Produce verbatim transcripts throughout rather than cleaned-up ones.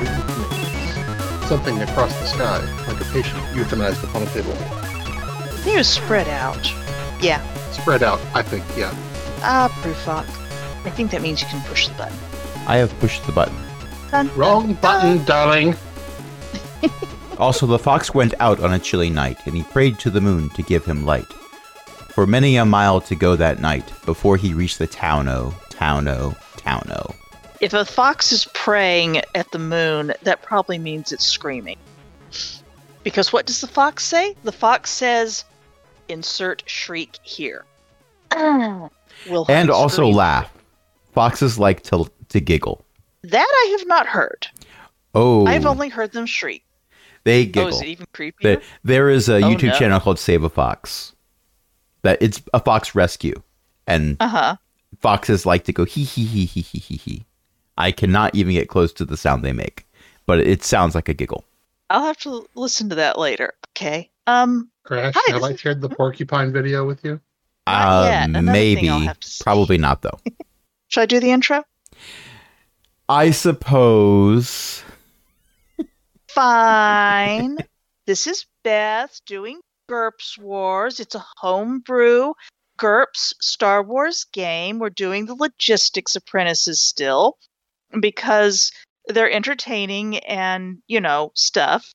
Something across the sky, like a patient euthanized upon a table. They were spread out. Yeah. Spread out, I think, yeah. Ah, Brewfox. I think that means you can push the button. I have pushed the button. Dun, Wrong dun, button, dun. darling. Also, the fox went out on a chilly night, and he prayed to the moon to give him light. For many a mile to go that night, before he reached the town-o, town-o, town-o. If a fox is praying at the moon, that probably means it's screaming. Because what does the fox say? The fox says, insert shriek here. Will And also scream. laugh. Foxes like to to giggle. That I have not heard. Oh, I've only heard them shriek. they Oh, giggle. is it even creepier? There, there is a Oh, YouTube no. channel called Save a Fox. That it's a fox rescue, and Uh-huh. foxes like to go hee hee hee hee hee hee hee. I cannot even get close to the sound they make, but it sounds like a giggle. I'll have to listen to that later. Okay. Um, Crash, Hi, have this I is- shared the porcupine video with you? Not Uh, yet. Another maybe, thing I'll have to see. probably not though. should I do the intro? I suppose. Fine. This is Beth doing GURPS Wars. It's a homebrew GURPS Star Wars game. We're doing the Logistics Apprentices still because they're entertaining and, you know, stuff.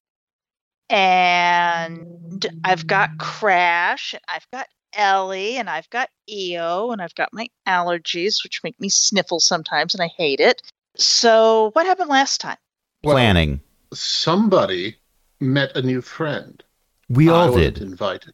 And I've got Crash, and I've got Ellie, and I've got E O, and I've got my allergies, which make me sniffle sometimes, and I hate it. So, what happened last time? Well, Planning. Somebody met a new friend. We I all wasn't did. invited.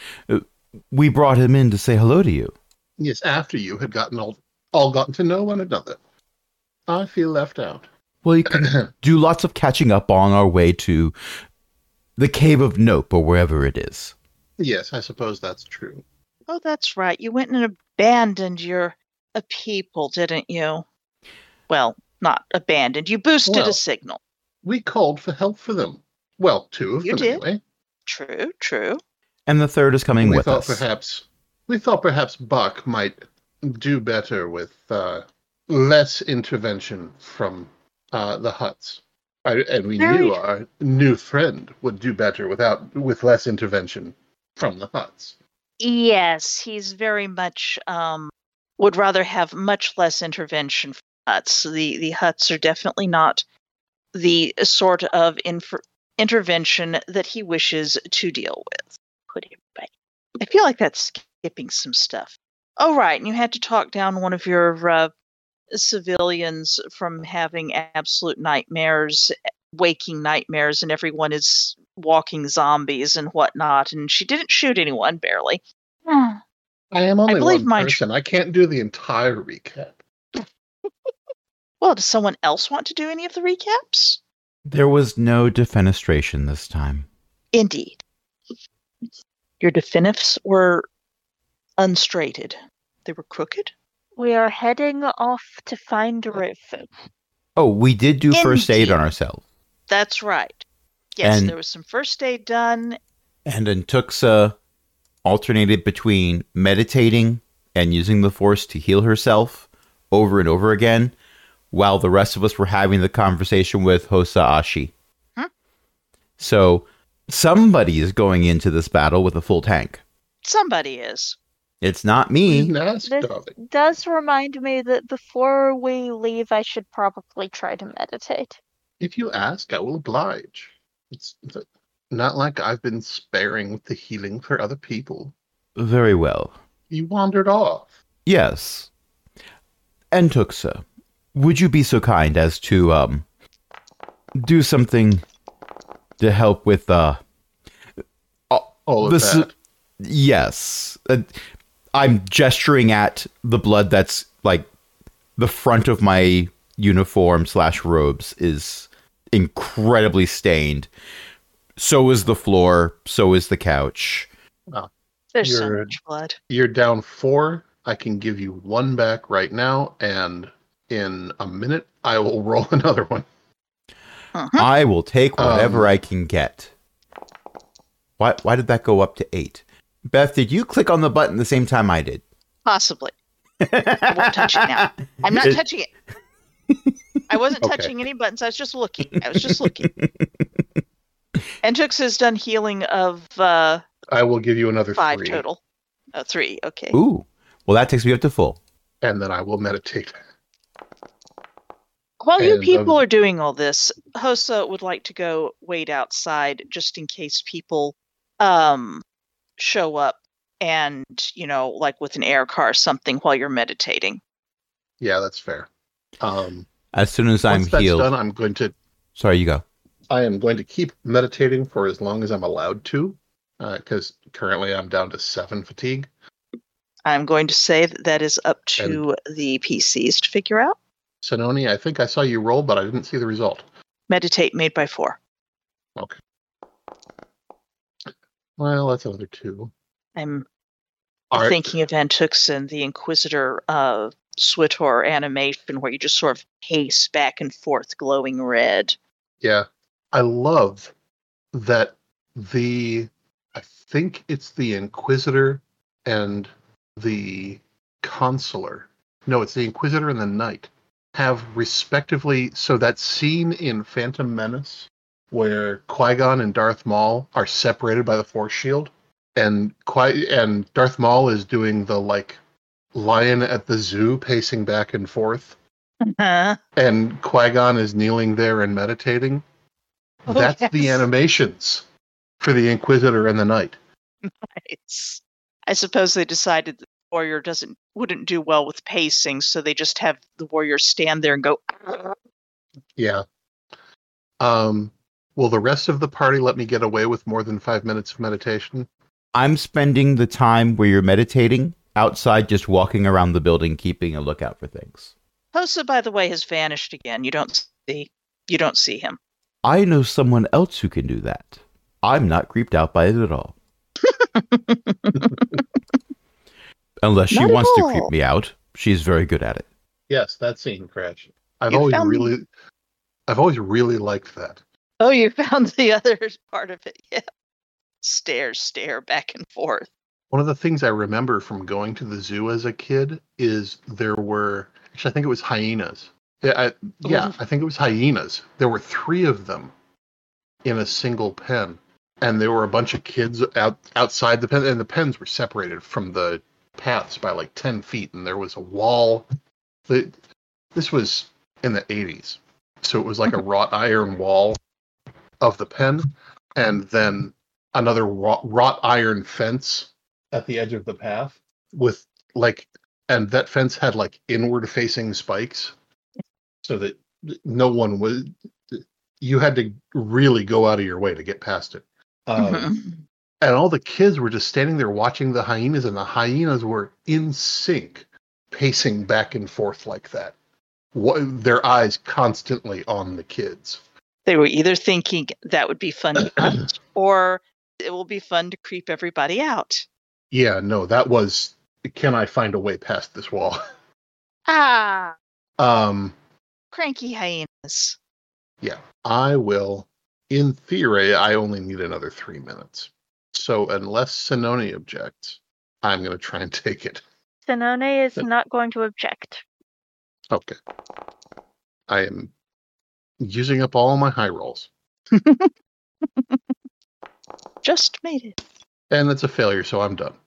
We brought him in to say hello to you. Yes, after you had gotten all, all gotten to know one another. I feel left out. Well, you can do lots of catching up on our way to the Cave of Nope or wherever it is. Yes, I suppose that's true. Oh, that's right. You went and abandoned your uh, people, didn't you? Well, not abandoned. You boosted Well, a signal. We called for help for them. Well, two of You them did. anyway. True, true. And the third is coming we with thought us. perhaps we thought perhaps Buck might do better with uh, less intervention from uh, the Hutts. I, and we Very knew true. our new friend would do better without with less intervention from the Hutts. Yes, he's very much um, would rather have much less intervention from Huts. The the Huts are definitely not the sort of inf- intervention that he wishes to deal with. Put him back. I feel like that's skipping some stuff. Oh, right, and you had to talk down one of your uh, civilians from having absolute nightmares, waking nightmares, and everyone is walking zombies and whatnot. And she didn't shoot anyone, barely. I am only believe one my tr- person. I can't do the entire recap. Well, does someone else want to do any of the recaps? There was no defenestration this time. Indeed. Your definitifs were unstraighted. They were crooked? We are heading off to find Rufu. Oh, we did do first aid Indeed. on ourselves. That's right. Yes, And- there was some first aid done. And then Tuxa alternated between meditating and using the Force to heal herself over and over again, while the rest of us were having the conversation with Hosa Ashi. Hmm? So somebody is going into this battle with a full tank. Somebody is. It's not me. Didn't ask, This darling. does remind me that before we leave, I should probably try to meditate. If you ask, I will oblige. It's it's not like I've been sparing with the healing for other people. Very well. You wandered off. Yes. And Tuxa, would you be so kind as to um do something to help with uh All of This is- that. yes. Uh, I'm gesturing at the blood that's like the front of my uniform slash robes is incredibly stained. So is the floor. So is the couch. There's so You're- much blood. You're down four. I can give you one back right now, and in a minute, I will roll another one. Uh-huh. I will take whatever Um, I can get. Why, why did that go up to eight? Beth, did you click on the button the same time I did? Possibly. I won't touch it now. I'm not It- touching it. I wasn't Okay. touching any buttons. I was just looking. I was just looking. And Tux has done healing of uh, I will give you another five three, total. Oh, three. Okay. Ooh. Well, that takes me up to full. and then I will meditate. While you And, people um, are doing all this, Hosa would like to go wait outside just in case people um, show up and, you know, like with an air car or something while you're meditating. Yeah, that's fair. Um, As soon as I'm once that's healed. done, I'm going to Sorry, you go. I am going to keep meditating for as long as I'm allowed to, because currently I'm down to seven fatigue. I'm going to say that that is up to the P Cs to figure out. Sononi, I think I saw you roll, but I didn't see the result. Meditate made by four. Okay. Well, that's another two. I'm All right. thinking of Antux and the Inquisitor uh, Switor animation where you just sort of pace back and forth glowing red. Yeah. I love that the, I think it's the Inquisitor and the Consular. No, it's the Inquisitor and the Knight have respectively, so that scene in Phantom Menace where Qui-Gon and Darth Maul are separated by the Force shield, and Qui- and Darth Maul is doing the like lion at the zoo pacing back and forth, Uh-huh. and Qui-Gon is kneeling there and meditating. Oh, That's the yes. animations for the Inquisitor and the Knight. Nice. I suppose they decided that the warrior doesn't wouldn't do well with pacing, so they just have the warrior stand there and go. Yeah. Um, will the rest of the party let me get away with more than five minutes of meditation? I'm spending the time where you're meditating outside, just walking around the building, keeping a lookout for things. Hosa, by the way, has vanished again. You don't see. You don't see him. I know someone else who can do that. I'm not creeped out by it at all. Unless she Not at wants to all. creep me out. She's very good at it. Yes, that scene, Crash. I've You always found- really, I've always really liked that. Oh, you found the other part of it. Yeah. Stare, stare back and forth. One of the things I remember from going to the zoo as a kid is there were, actually, I think it was hyenas. Yeah, I, yeah, Ooh. I think it was hyenas. There were three of them in a single pen, and there were a bunch of kids out outside the pen, and the pens were separated from the paths by like ten feet, and there was a wall. The, this was in the eighties, so it was like a wrought iron wall of the pen, and then another wrought, wrought iron fence at the edge of the path with like, and that fence had like inward facing spikes so that no one was, you had to really go out of your way to get past it. Um, Mhm. and all the kids were just standing there watching the hyenas, and the hyenas were in sync, pacing back and forth like that. What, their eyes constantly on the kids. They were either thinking that would be fun to hunt, or it will be fun to creep everybody out. Yeah, no, that was, can I find a way past this wall? Ah, um, cranky hyenas. yeah, I will. In theory, I only need another three minutes. So unless Sononi objects, I'm going to try and take it. Sinone is Yep. not going to object. Okay. I am using up all my high rolls. Just made it. And it's a failure, so I'm done.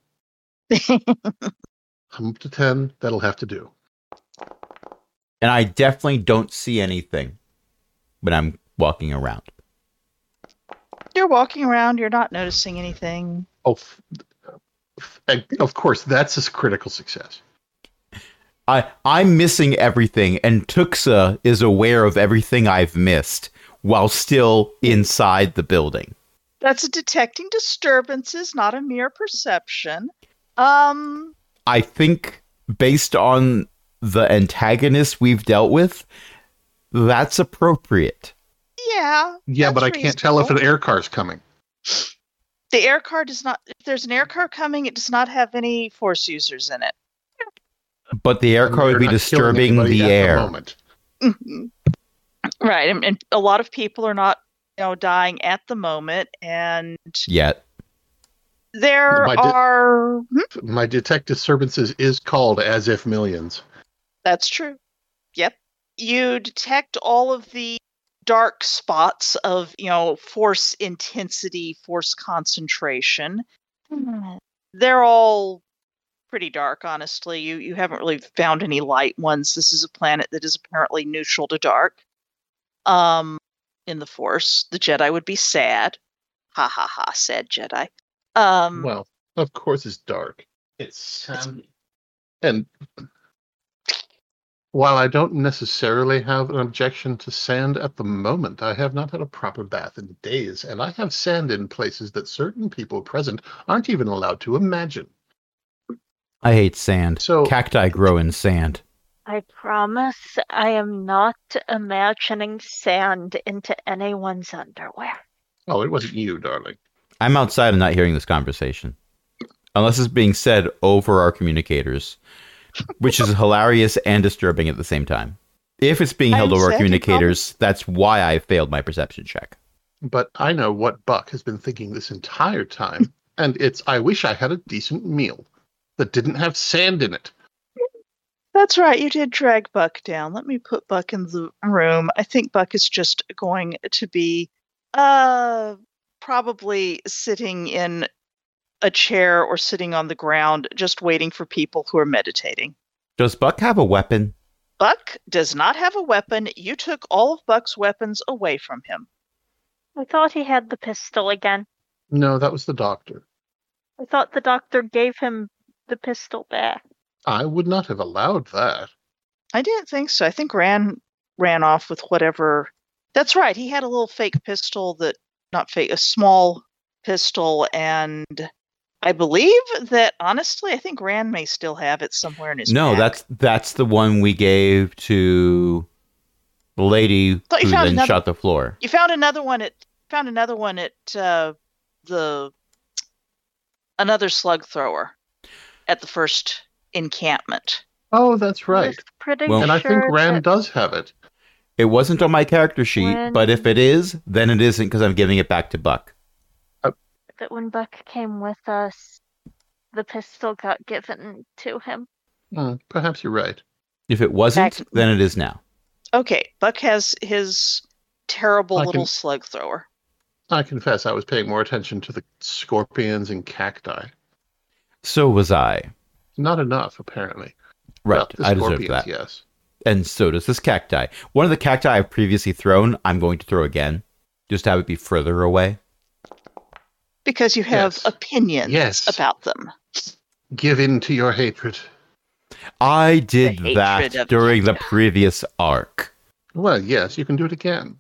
I'm up to ten. That'll have to do. And I definitely don't see anything when I'm walking around. You're walking around, you're not noticing anything. Oh, f- f- and of course, that's a critical success. I, I'm missing everything, and Tuxa is aware of everything I've missed while still inside the building. That's a detecting disturbances, not a mere perception. Um, I think, based on the antagonist we've dealt with, that's appropriate. yeah. Yeah, that's but I can't tell if an reasonable. air car's coming. The air car does not. If there's an air car coming, it does not have any force users in it. But the air And car would they're be not killing disturbing anybody the at air. moment. Mhm. Right, and, and a lot of people are not, you know, dying at the moment, and Yet. there My di- are. Hmm? My detect disturbances is called As If Millions. That's true. Yep. You detect all of the dark spots of, you know, force intensity, force concentration. They're all pretty dark, honestly. You you haven't really found any light ones. This is a planet that is apparently neutral to dark. Um, in the Force, the Jedi would be sad. Ha ha ha, sad Jedi. Um, Well, of course it's dark. It's sandy. And while I don't necessarily have an objection to sand at the moment, I have not had a proper bath in days, and I have sand in places that certain people present aren't even allowed to imagine. I hate sand. So- Cacti grow in sand. I promise I am not imagining sand into anyone's underwear. Oh, it wasn't you, darling. I'm outside and not hearing this conversation. Unless it's being said over our communicators, which is hilarious and disturbing at the same time. If it's being held I'm over our sad you communicators, that's why I failed my perception check. But I know what Buck has been thinking this entire time, and it's I wish I had a decent meal that didn't have sand in it. That's right, you did drag Buck down. Let me put Buck in the room. I think Buck is just going to be uh probably sitting in a chair or sitting on the ground, just waiting for people who are meditating. Does Buck have a weapon? Buck does not have a weapon. You took all of Buck's weapons away from him. I thought he had the pistol again. No, that was the doctor. I thought the doctor gave him the pistol back. I would not have allowed that. I didn't think so. I think Ran ran off with whatever. That's right. He had a little fake pistol that, not fake, a small pistol, and I believe that, honestly, I think Ran may still have it somewhere in his No, pack. that's that's the one we gave to the lady Thought you who found then another- shot the floor. You found another one at found another one at uh, the another slug thrower at the first encampment. Oh, that's I right. was pretty Well- And I think sure Rand that- does have it. It wasn't on my character sheet, When- but if it is, then it isn't because I'm giving it back to Buck. that when Buck came with us, the pistol got given to him. Hmm, perhaps you're right. If it wasn't, Back- then it is now. Okay, Buck has his terrible I little can- slug thrower. I confess I was paying more attention to the scorpions and cacti. So was I. Not enough, apparently. Right, Well, the I deserve scorpions, that. yes. And so does this cacti. One of the cacti I've previously thrown, I'm going to throw again. Just to have it be further away. Because you have Yes. opinions Yes. about them. Give in to your hatred. I did The hatred that of during the cacti. previous arc. Well, yes, you can do it again.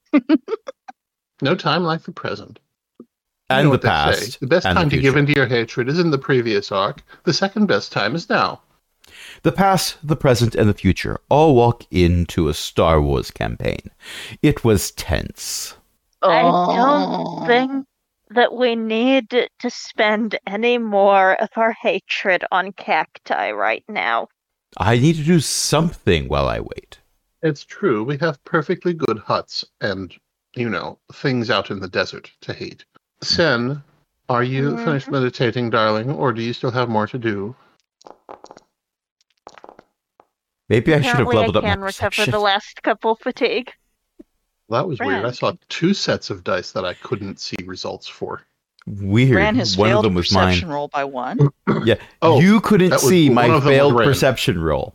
No time like the present. You And know the what they say. past. The best and the time to future. give in to your hatred is in the previous arc. The second best time is now. The past, the present, and the future all walk into a Star Wars campaign. It was tense. I Oh. don't think that we need to spend any more of our hatred on cacti right now. I need to do something while I wait. It's true, we have perfectly good huts and, you know, things out in the desert to hate. Sen, are you Mhm. finished meditating, darling, or do you still have more to do? Maybe I should have Apparently, I leveled up my can recover perception. the last couple fatigue. That was weird. I Ran, saw can- two sets of dice that I couldn't see results for. Weird. Ran has One of failed them a was perception mine. roll by one. Yeah. Oh, you couldn't that was- see one my of them was failed Ran. perception roll.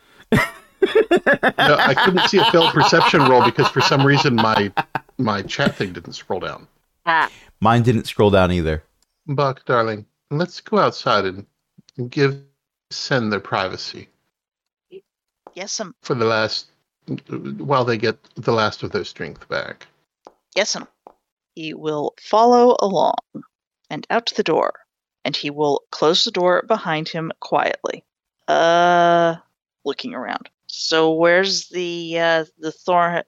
No, I couldn't see a failed perception roll because for some reason my my chat thing didn't scroll down. Ah, Mine didn't scroll down either. Buck, darling, let's go outside and give Sen their privacy Yes, um, for the last while they get the last of their strength back. yes, um. He will follow along and out the door, and he will close the door behind him quietly. Uh, looking around. So where's the uh the Thor,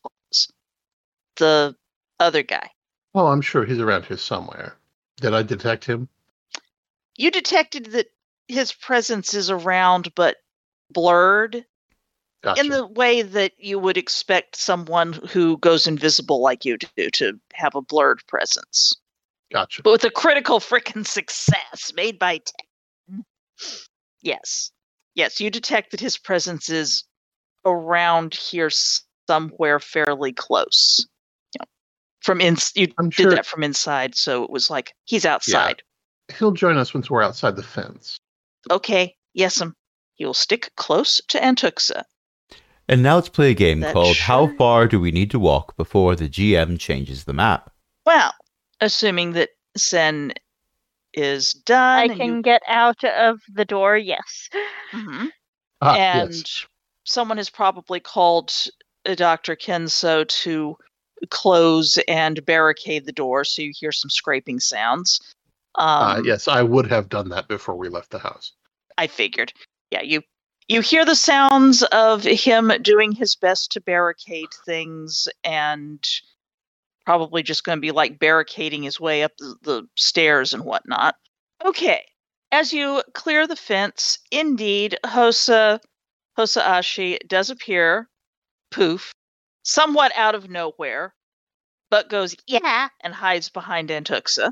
the other guy? Oh, I'm sure he's around here somewhere. Did I detect him? You detected that his presence is around, but blurred. Gotcha. In the way that you would expect someone who goes invisible like you do to have a blurred presence. Gotcha. But with a critical frickin' success made by ten. Yes. Yes, you detect that his presence is around here somewhere fairly close. You know, from in you I'm did sure- that from inside, so it was like he's outside. He'll join us once we're outside the fence. Okay, yes'm. He will stick close to Antuxa. And now let's play a game That called How sure- Far Do We Need to Walk Before the G M Changes the Map? Well, assuming that Sen is done, I and can you- get out of the door, yes. Mhm. Ah, and yes. someone has probably called uh, Doctor Kenso to close and barricade the door, so you hear some scraping sounds. Um, Uh, yes, I would have done that before we left the house. I figured. Yeah, you you hear the sounds of him doing his best to barricade things, and probably just going to be like barricading his way up the, the stairs and whatnot. Okay, as you clear the fence, indeed, Hosa Hosaashi does appear, poof, somewhat out of nowhere, but goes yeah and hides behind Antuxa.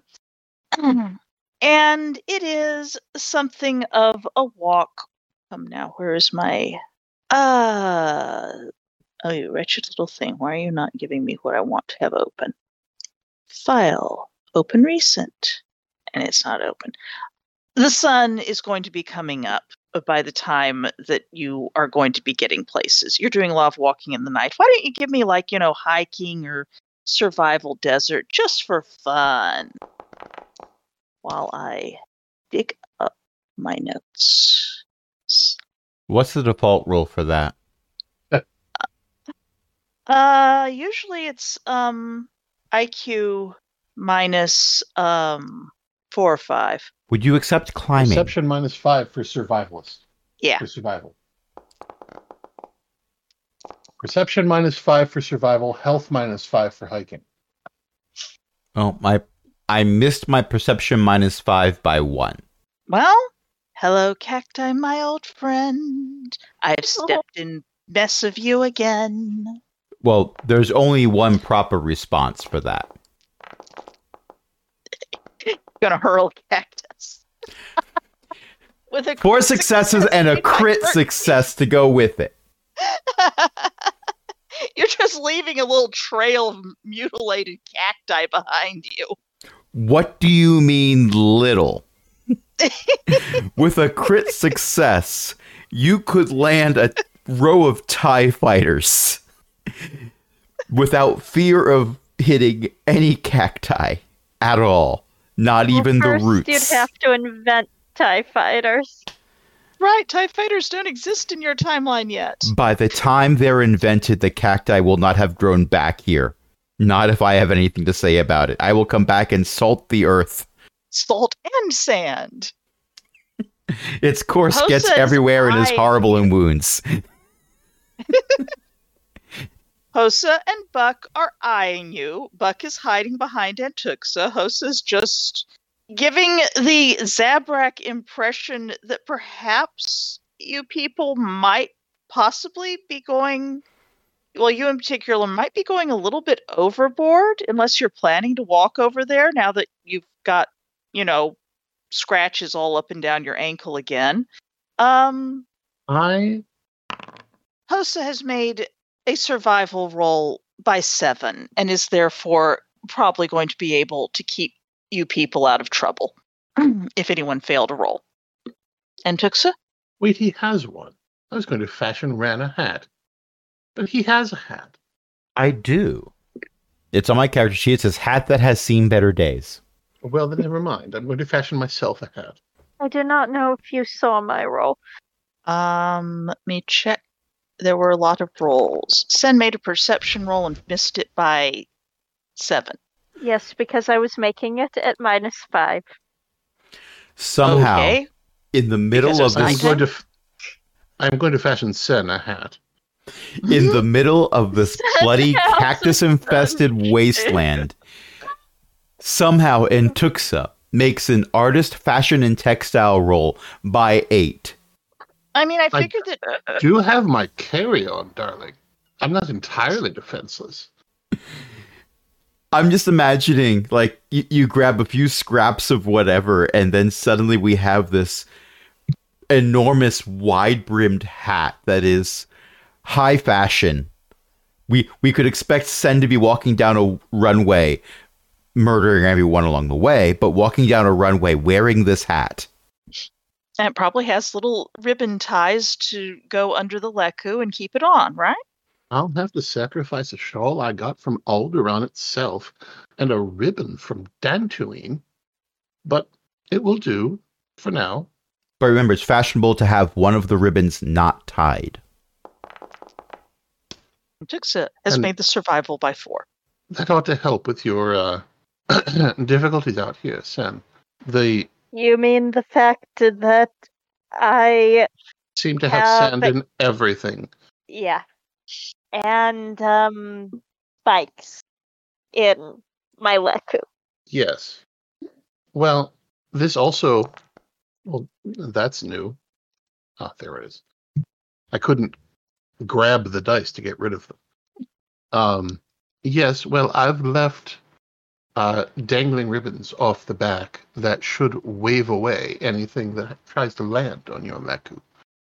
And it is something of a walk. Come now, where is my uh oh, you wretched little thing. Why are you not giving me what I want to have open? File. Open recent. And it's not open. The sun is going to be coming up by the time that you are going to be getting places. You're doing a lot of walking in the night. Why don't you give me, like, you know, hiking or survival desert just for fun while I dig up my notes. What's the default rule for that? Uh, usually it's um I Q minus um four or five. Would you accept climbing? Perception minus five for survivalist. Yeah. For survival. Perception minus five for survival. Health minus five for hiking. Oh, my! I missed my perception minus five by one. Well, hello, cacti, my old friend. I've stepped in mess of you again. Well, there's only one proper response for that. Gonna hurl cactus. With a Four crit successes success and a made by crit thirteen. success to go with it. You're just leaving a little trail of mutilated cacti behind you. What do you mean, little? With a crit success, you could land a row of TIE fighters without fear of hitting any cacti at all. Not Well, even the first roots. You'd have to invent TIE fighters. Right, TIE fighters don't exist in your timeline yet. By the time they're invented, the cacti will not have grown back here. Not if I have anything to say about it. I will come back and salt the earth. Salt and sand. Its course Hosa gets is everywhere and is eyeing horrible in wounds. Hosa and Buck are eyeing you. Buck is hiding behind Antuxa. Hosa's just giving the Zabrak impression that perhaps you people might possibly be going, well, you in particular might be going a little bit overboard, unless you're planning to walk over there now that you've got, you know, scratches all up and down your ankle again. Um, I Hosa has made a survival roll by seven and is therefore probably going to be able to keep you people out of trouble if anyone failed a roll. And Tuxa? wait. He has one. I was going to fashion Ran a hat, but he has a hat. I do. It's on my character sheet. It says, hat that has seen better days. Well, then never mind. I'm going to fashion myself a hat. I do not know if you saw my roll. Um, let me check. There were a lot of rolls. Sen made a perception roll and missed it by seven. Yes, because I was making it at minus five. Somehow, Okay. in the middle Because of there's I'm this, going to. F- I'm going to fashion Sen a hat. in the middle of this bloody Sounds cactus-infested wasteland, somehow Entuxa makes an artist, fashion, and textile roll by eight. I mean, I I- figured that Do have my carry-on, darling. I'm not entirely defenseless. I'm just imagining, like, you, you grab a few scraps of whatever, and then suddenly we have this enormous, wide-brimmed hat that is high fashion. We we could expect Sen to be walking down a runway, murdering everyone along the way, but walking down a runway wearing this hat. And it probably has little ribbon ties to go under the leku and keep it on, right? I'll have to sacrifice a shawl I got from Alderaan itself and a ribbon from Dantooine, but it will do for now. But remember, it's fashionable to have one of the ribbons not tied. Jixa has And- made the survival by four. That ought to help with your uh, difficulties out here, Sen. They You mean the fact that I, seem to have Yeah, sand but- in everything. yeah, and um, spikes in my leku. Yes. Well, this also... Well, that's new. Ah, there it is. I couldn't grab the dice to get rid of them. Um, yes, well, I've left uh, dangling ribbons off the back that should wave away anything that tries to land on your leku.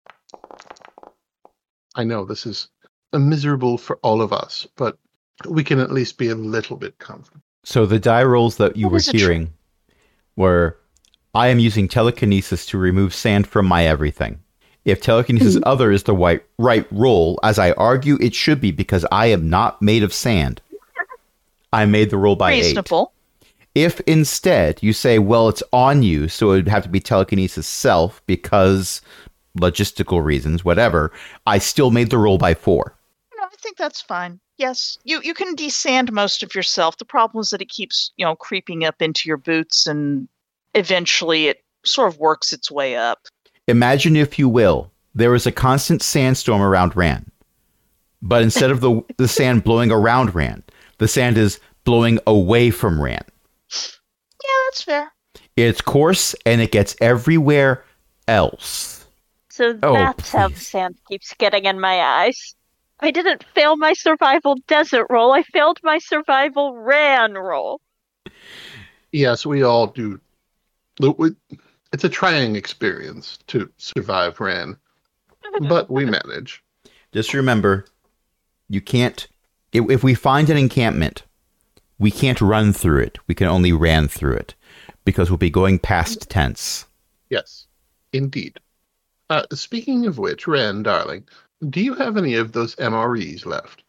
I know this is miserable for all of us, but we can at least be a little bit comfortable. So the die rolls that you What were is a tr- hearing were, I am using telekinesis to remove sand from my everything. If telekinesis other is the right, right roll, as I argue it should be because I am not made of sand, I made the roll by eight. Reasonable. If instead you say, well, it's on you, so it would have to be telekinesis self because logistical reasons, whatever, I still made the roll by four. No, I think that's fine. Yes, you, you can desand most of yourself. The problem is that it keeps, you know, creeping up into your boots, and eventually it sort of works its way up. Imagine, if you will, there is a constant sandstorm around Rand. But instead of the, the sand blowing around Rand, the sand is blowing away from Rand. Yeah, that's fair. It's coarse and it gets everywhere else. So Oh, that's how the please. sand keeps getting in my eyes. I didn't fail my survival desert roll. I failed my survival ran roll. Yes, we all do. Look, we- It's a trying experience to survive Ran, but we manage. Just remember, you can't, if, if we find an encampment, we can't run through it. We can only ran through it because we'll be going past tents. Yes, indeed. Uh, speaking of which, Ran, darling, do you have any of those M R Es left?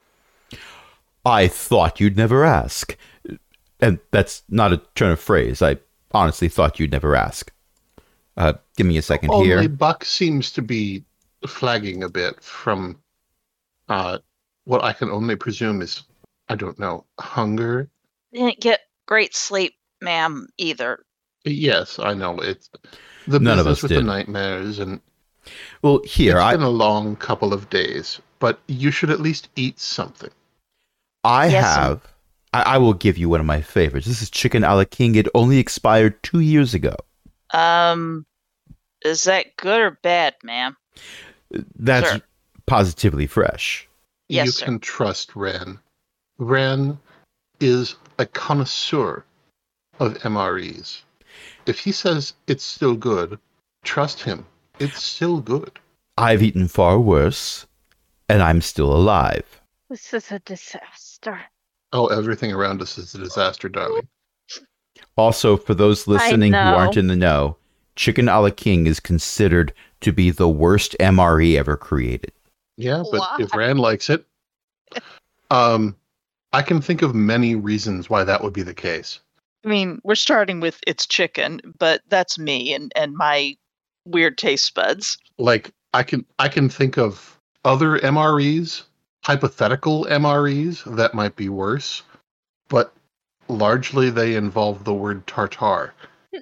I thought you'd never ask. And that's not a turn of phrase. I honestly thought you'd never ask. Uh, give me a second Only here. Buck seems to be flagging a bit from uh, what I can only presume is, I don't know, hunger. Didn't get great sleep, ma'am, either. Yes, I know. It's the None of business us with did. the nightmares, and Well, here, it's I, been a long couple of days, but you should at least eat something. I Yes, have, I, I will give you one of my favorites. This is chicken a la king. It only expired two years ago. Um, is that good or bad, ma'am? That's Sure. positively fresh. Yes, you sir. can trust Ran. Ran is a connoisseur of M R Es. If he says it's still good, trust him. It's still good. I've eaten far worse, and I'm still alive. This is a disaster. Oh, everything around us is a disaster, darling. Also, for those listening who know. aren't in the know, chicken a la king is considered to be the worst M R E ever created. Yeah, but Why? if Ran likes it, um, I can think of many reasons why that would be the case. I mean, we're starting with it's chicken, but that's me and, and my weird taste buds. Like I can I can think of other M R Es, hypothetical M R Es that might be worse, but largely they involve the word tartar.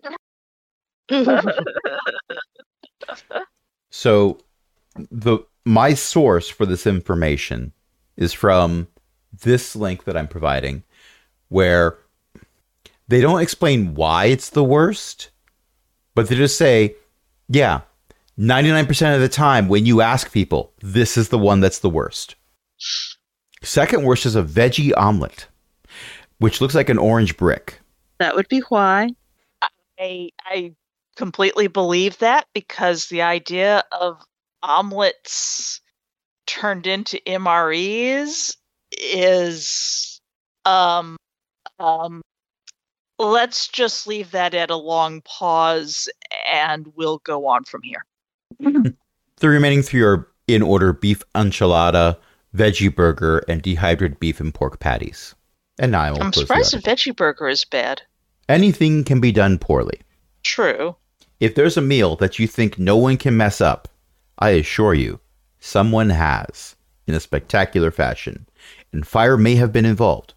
So, the my source for this information is from this link that I'm providing, where they don't explain why it's the worst, but they just say, yeah, ninety-nine percent of the time when you ask people, this is the one that's the worst. Second worst is a veggie omelet, which looks like an orange brick. That would be why. I I completely believe that because the idea of omelets turned into M R Es is um um let's just leave that at a long pause and we'll go on from here. The remaining three are in order: beef enchilada, veggie burger, and dehydrated beef and pork patties. And now I will I'm close the surprised a article. veggie burger is bad. Anything can be done poorly. True. If there's a meal that you think no one can mess up, I assure you, someone has, in a spectacular fashion, and fire may have been involved.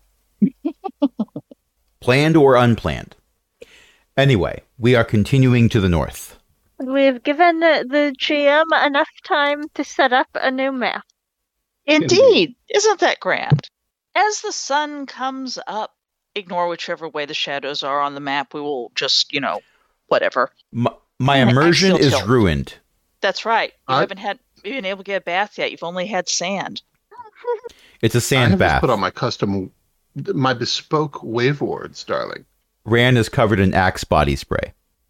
Planned or unplanned. Anyway, we are continuing to the north. We've given the G M enough time to set up a new map. Indeed. Isn't that grand? As the sun comes up, ignore whichever way the shadows are on the map. We will just, you know, whatever. My, my I- I immersion still is tilt. ruined. That's right. You I- haven't had been able to get a bath yet. You've only had sand. It's a I sand have just bath. put on my custom, my bespoke wave wards, darling. Rand is covered in Axe body spray.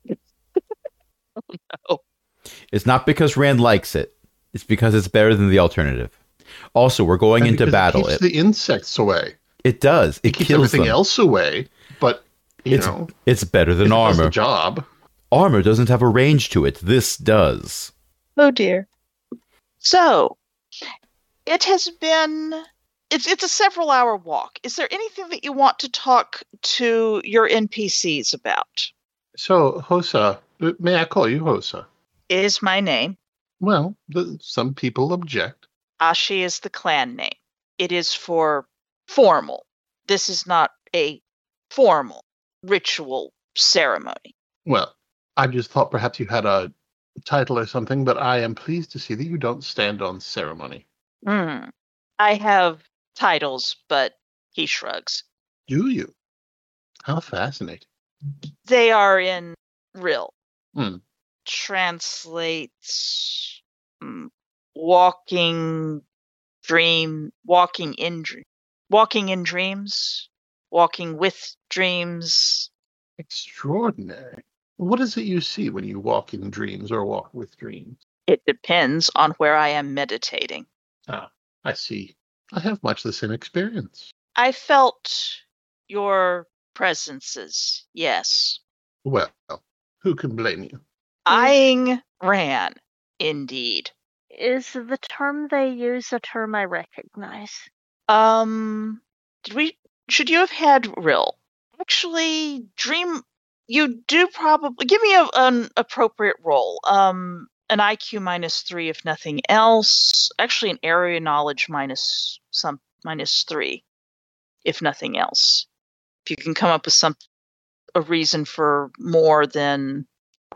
no. It's not because Rand likes it. It's because it's better than the alternative. Also, we're going And into because battle. It keeps It, the insects away. it does. It, It keeps kills everything them. else away, but, you It's, know, it's better than it does armor. the job. Armor doesn't have a range to it. This does. Oh dear. So, it has been it's it's a several hour walk. Is there anything that you want to talk to your N P Cs about? So, Hosa, may I call you Hosa? Is my name. Well, the, some people object. Ashi is the clan name. It is for formal. This is not a formal ritual ceremony. Well, I just thought perhaps you had a title or something, but I am pleased to see that you don't stand on ceremony. Hmm. I have titles, but he shrugs. Do you? How fascinating. They are in Rill. Hmm. Translates mm, walking dream, walking in dream, walking in dreams, walking with dreams. Extraordinary. What is it you see when you walk in dreams or walk with dreams? It depends on where I am meditating. Ah, I see. I have much the same experience. I felt your presences, yes. Well, who can blame you? Eyeing Ran, indeed. Is the term they use a term I recognize? Um, did we? Should you have had Rill? Actually, Dream. You do probably give me a, an appropriate roll. Um, an I Q minus three, if nothing else. Actually, an area knowledge minus some minus three, if nothing else. If you can come up with some a reason for more than.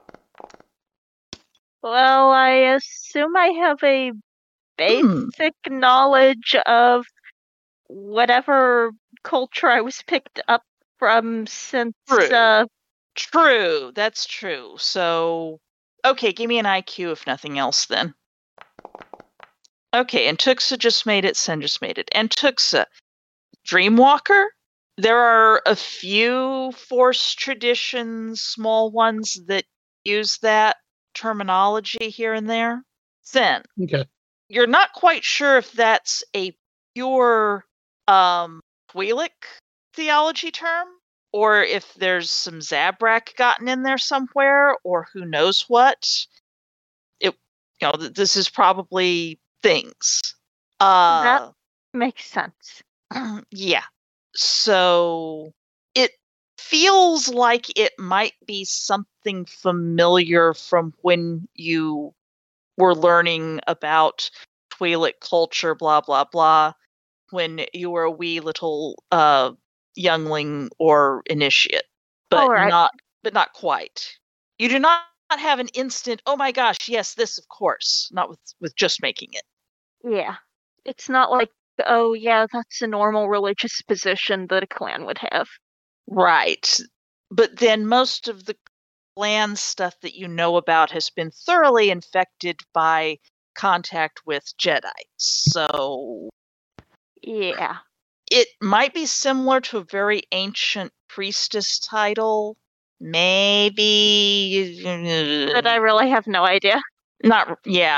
Well, I assume I have a Hmm. basic knowledge of whatever culture I was picked up from since True. uh, True, that's true. So, okay, give me an I Q if nothing else then. Okay, and Tuxa just made it, Sen just made it. And Tuxa, Dreamwalker? There are a few Force traditions, small ones, that use that terminology here and there. Sen, Okay. you're not quite sure if that's a pure um, Twi'lek theology term, or if there's some Zabrak gotten in there somewhere, or who knows what. It, you know, th- this is probably things. Uh, makes sense. yeah. So it feels like it might be something familiar from when you were learning about Twi'lek culture, blah blah blah, when you were a wee little uh, youngling or initiate, but All right. not but not quite. You do not have an instant, oh my gosh, yes, this of course, not with with just making it. Yeah. It's not like, oh yeah, that's a normal religious position that a clan would have. Right. But then most of the clan stuff that you know about has been thoroughly infected by contact with Jedi. So Yeah. it might be similar to a very ancient priestess title. Maybe. But I really have no idea. Not, yeah.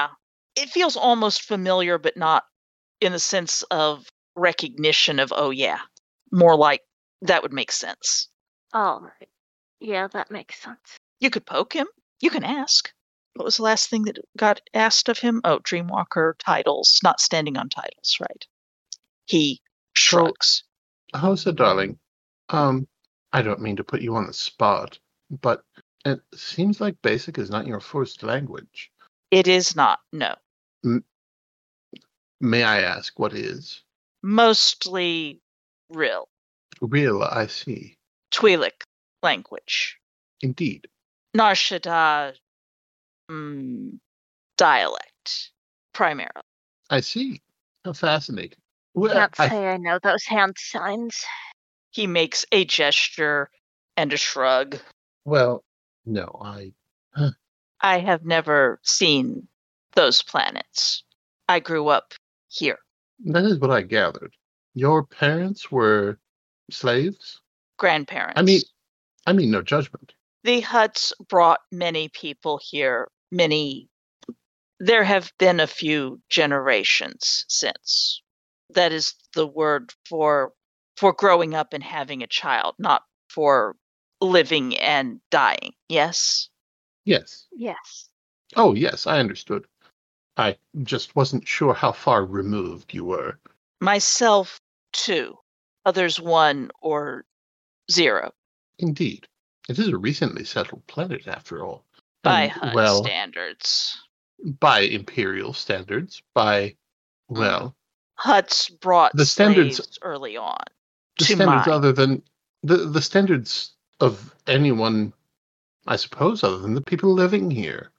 it feels almost familiar, but not in the sense of recognition of, oh yeah, more like that would make sense. All right. Yeah, that makes sense. You could poke him. You can ask. What was the last thing that got asked of him? Oh, Dreamwalker titles, not standing on titles, right? He shrugs. How's darling? Um, I don't mean to put you on the spot, but it seems like Basic is not your first language. It is not, no. M- may I ask what is? Mostly Rill. Real, I see. Twi'lek language. Indeed. Nar Shaddaa mm, dialect, primarily. I see. How fascinating. Well, Can't I, say I know those hand signs. He makes a gesture and a shrug. well, no, I... I have never seen those planets. I grew up here. That is what I gathered. Your parents were slaves? Grandparents. I mean, I mean no judgment. The Hutts brought many people here. Many. There have been a few generations since. That is the word for for growing up and having a child, not for living and dying. Yes? Yes. Yes. Oh, yes, I understood. I just wasn't sure how far removed you were. Myself, two. Others, one or zero. Indeed. It is a recently settled planet, after all. By And, Hutt well, standards. by Imperial standards, by, well, Hutts brought The standards- slaves early on. the to standards mine. other than the the standards of anyone, I suppose, other than the people living here.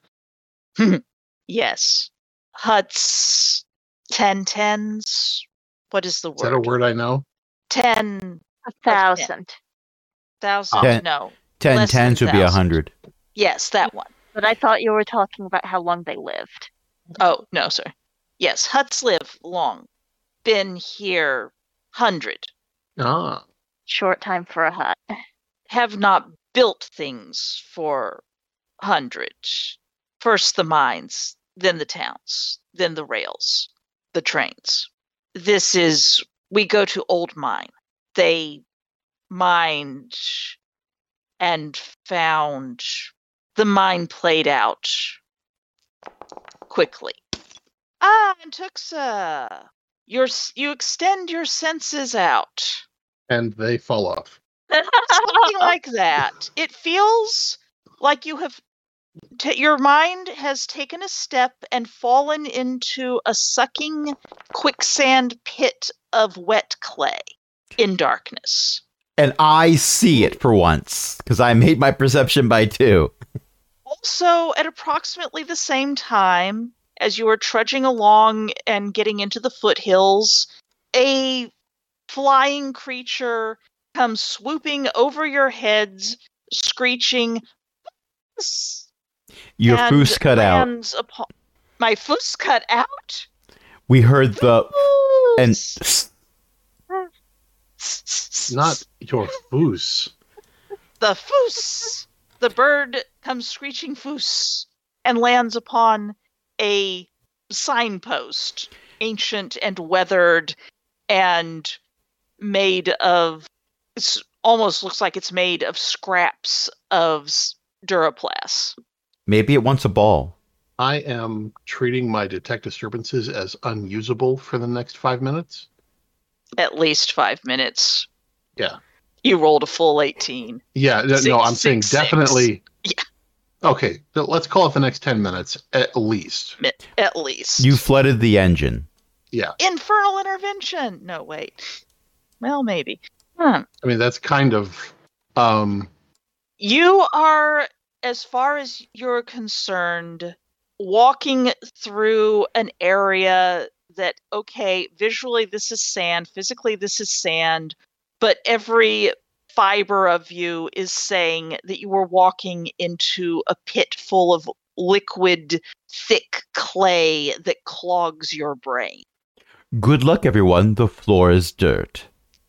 Yes. Hutts, ten tens. What is the Is that a word? word I know? Ten A thousand. thousand? Ten- No. Ten Less than tens would be a thousand. hundred. Yes, that one. But I thought you were talking about how long they lived. Oh, no, sorry. Yes, Hutts live long. Been here hundred. Ah, Short time for a hut. Have not built things for hundred. First the mines, then the towns, then the rails, the trains. This is, we go to Old Mine. They mined and found the mine played out quickly. Ah, and Tuxa, your you extend your senses out. and they fall off. Something like that. It feels like you have t- your mind has taken a step and fallen into a sucking quicksand pit of wet clay in darkness. And I see it for once, because I made my perception by two. Also, at approximately the same time as you are trudging along and getting into the foothills, a flying creature comes swooping over your heads, screeching, Your and foos cut out. lands upon- my foos cut out? We heard the and Not your foos. The foos! The bird comes screeching foos and lands upon a signpost, ancient and weathered and made of, it almost looks like it's made of scraps of s- Duraplast. maybe it wants a ball. I am treating my detect disturbances as unusable for the next five minutes. At least five minutes. Yeah. You rolled a full eighteen. Yeah, no, Six, no, I'm six, saying six. definitely. Yeah. Okay, th- let's call it the next ten minutes, at least. Mi- At least. You flooded the engine. Yeah. Infernal intervention! No, wait. Well, maybe. Hmm. I mean, that's kind of. Um, You are, as far as you're concerned, walking through an area that, okay, visually this is sand, physically this is sand, but every fiber of you is saying that you were walking into a pit full of liquid, thick clay that clogs your brain. Good luck, everyone. The floor is dirt.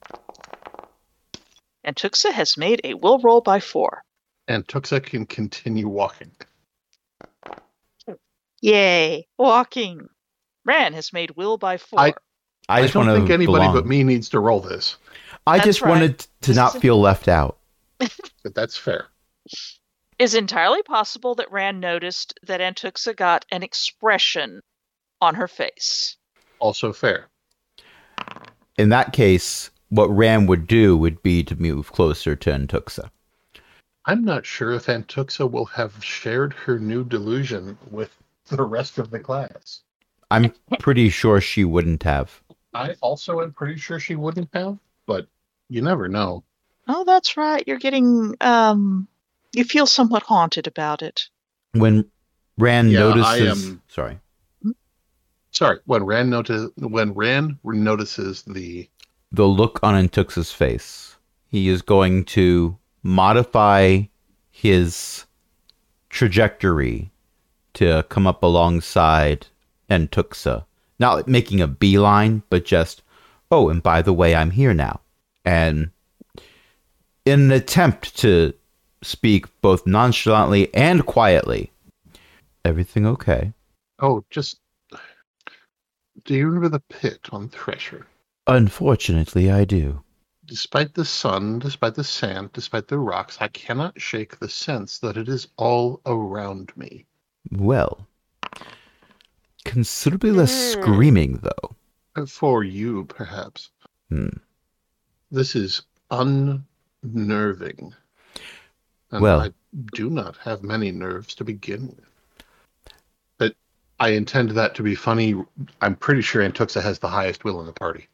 And Tuxa has made a will roll by four. and Tuxa can continue walking. Yay. Walking. Ran has made will by four. I- I I just don't want think to anybody belong. but me needs to roll this, I That's just right. wanted to This not is- feel left out. but that's fair. It's entirely possible that Rand noticed that Antuxa got an expression on her face. Also fair. In that case, what Ram would do would be to move closer to Antuxa. I'm not sure if Antuxa will have shared her new delusion with the rest of the class. I'm pretty sure she wouldn't have. I also am pretty sure she wouldn't have, but you never know. Oh, that's right. You're getting, um, you feel somewhat haunted about it. When Rand Yeah, I notices, am- sorry, Sorry, when Rand notice when Rand notices the the look on Antuxa's face, he is going to modify his trajectory to come up alongside Antuxa. Not making a beeline, but just, oh, and by the way, I'm here now. And in an attempt to speak both nonchalantly and quietly, everything okay? oh, just do you remember the pit on Thresher? Unfortunately, I do. Despite the sun, despite the sand, despite the rocks, I cannot shake the sense that it is all around me. Well, considerably less Hmm. screaming, though. For you, perhaps. Hmm. This is unnerving. And Well- I do not have many nerves to begin with. But I intend that to be funny. I'm pretty sure Antuxa has the highest will in the party.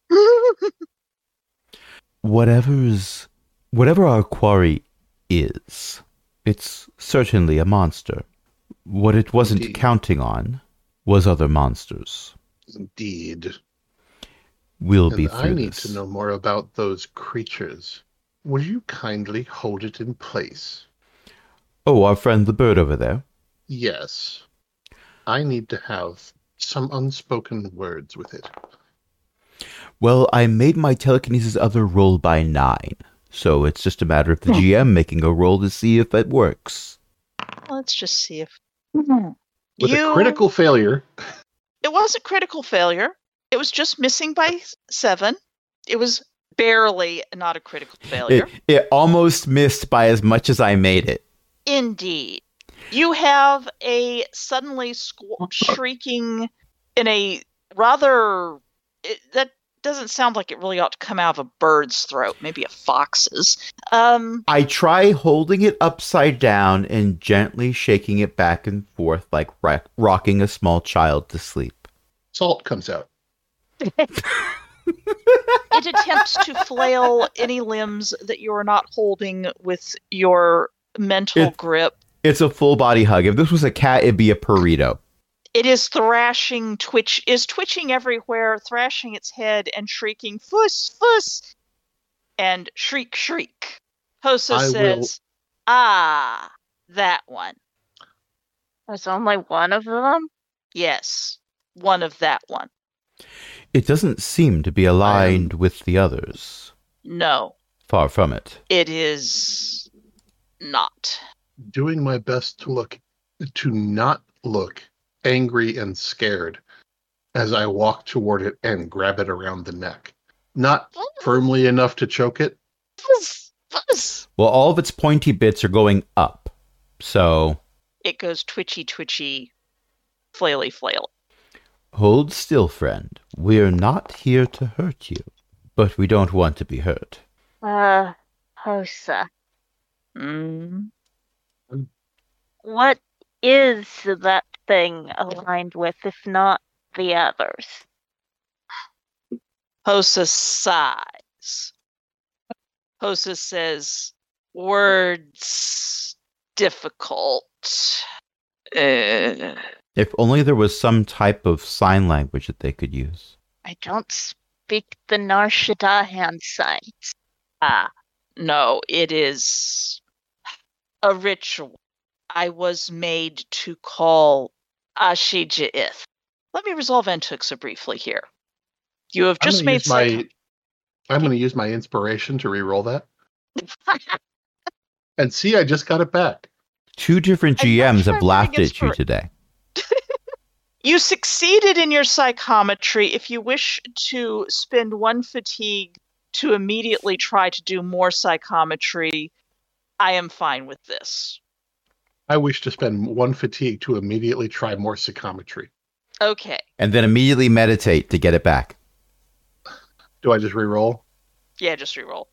Whatever's, whatever our quarry is, it's certainly a monster. What it wasn't Indeed. counting on was other monsters. Indeed. We'll be And through I need this. to know more about those creatures. Will you kindly hold it in place? Oh, our friend the bird over there. Yes. I need to have some unspoken words with it. Well, I made my telekinesis other roll by nine, so it's just a matter of the G M making a roll to see if it works. Let's just see if With you. a critical failure, It wasn't critical failure. It was just missing by seven. It was barely not a critical failure. It, it almost missed by as much as I made it. Indeed. You have a suddenly squ- shrieking in a rather. It, that doesn't sound like it really ought to come out of a bird's throat, maybe a fox's. Um, I try holding it upside down and gently shaking it back and forth like ro- rocking a small child to sleep. salt comes out. it attempts to flail any limbs that you are not holding with your mental It- grip. It's a full body hug. If this was a cat, it'd be a burrito. It is thrashing, twitch, is twitching everywhere, thrashing its head and shrieking, fuss, fuss, and shriek, shriek. Hosa I says, will- ah, that one. There's only one of them? Yes, one of that one. It doesn't seem to be aligned with the others. No, Far from it. it is not. Doing my best to look, to not look angry and scared as I walk toward it and grab it around the neck. Not firmly enough to choke it. Fuzz, fuzz. Well, all of its pointy bits are going up. So It goes twitchy, twitchy, flaily, flail. hold still, friend. We're not here to hurt you, but we don't want to be hurt. Uh, Hosa, Mm. what is that thing aligned with, if not the others? Hosa sighs. Hosa says, words difficult. Uh, If only there was some type of sign language that they could use. I don't speak the Narshada hand signs. ah, no, it is a ritual. I was made to call Ashija'ith. Let me resolve Antuxa briefly here. You have I'm just gonna made use my. psych- I'm going to use my inspiration to re-roll that. And see, I just got it back. Two different I'm not G Ms sure have I'm laughed getting at you inspira- today. You succeeded in your psychometry. If you wish to spend one fatigue to immediately try to do more psychometry, I am fine with this. I wish to spend one fatigue to immediately try more psychometry. Okay. And then immediately meditate to get it back. Do I just re-roll? Yeah, just reroll.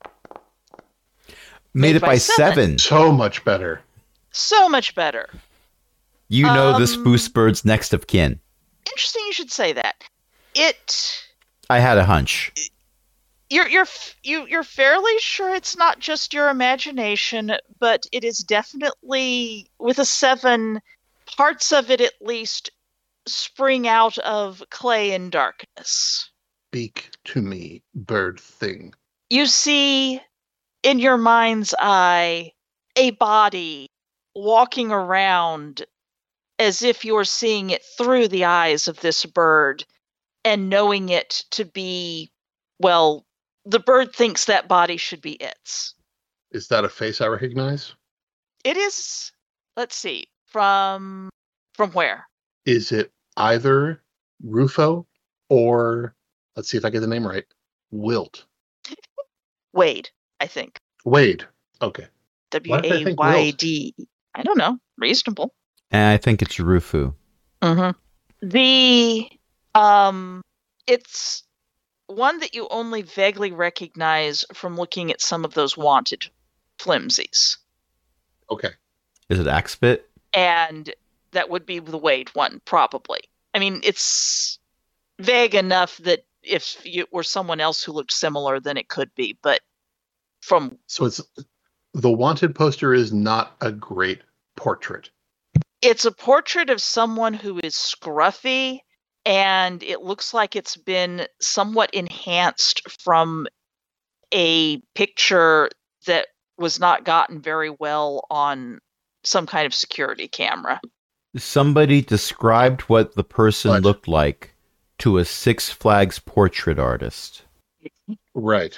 Made it by seven. So much better. So much better. You know Um, this Foos bird's next of kin. Interesting you should say that. It I had a hunch. you're you're f- you you're fairly sure it's not just your imagination, but it is definitely, with a seven, parts of it at least spring out of clay and darkness. Speak to me, bird thing. You see, in your mind's eye, a body walking around as if you're seeing it through the eyes of this bird and knowing it to be, well, the bird thinks that body should be its. Is that a face I recognize? It is, let's see, from from where? Is it either Rufo or, let's see if I get the name right, Wilt? Wade, I think. Wade. Okay. W Why did I A think Y Wilt? D. I don't know. Reasonable. And I think it's Rufu. Mm-hmm. The um, it's one that you only vaguely recognize from looking at some of those wanted flimsies, Okay. Is it Axbit? and that would be the Wade one, probably. I mean, it's vague enough that if it were someone else who looked similar, then it could be. But from So it's the wanted poster is not a great portrait. it's a portrait of someone who is scruffy, and it looks like it's been somewhat enhanced from a picture that was not gotten very well on some kind of security camera. Somebody described what the person What? looked like to a Six Flags portrait artist. Right.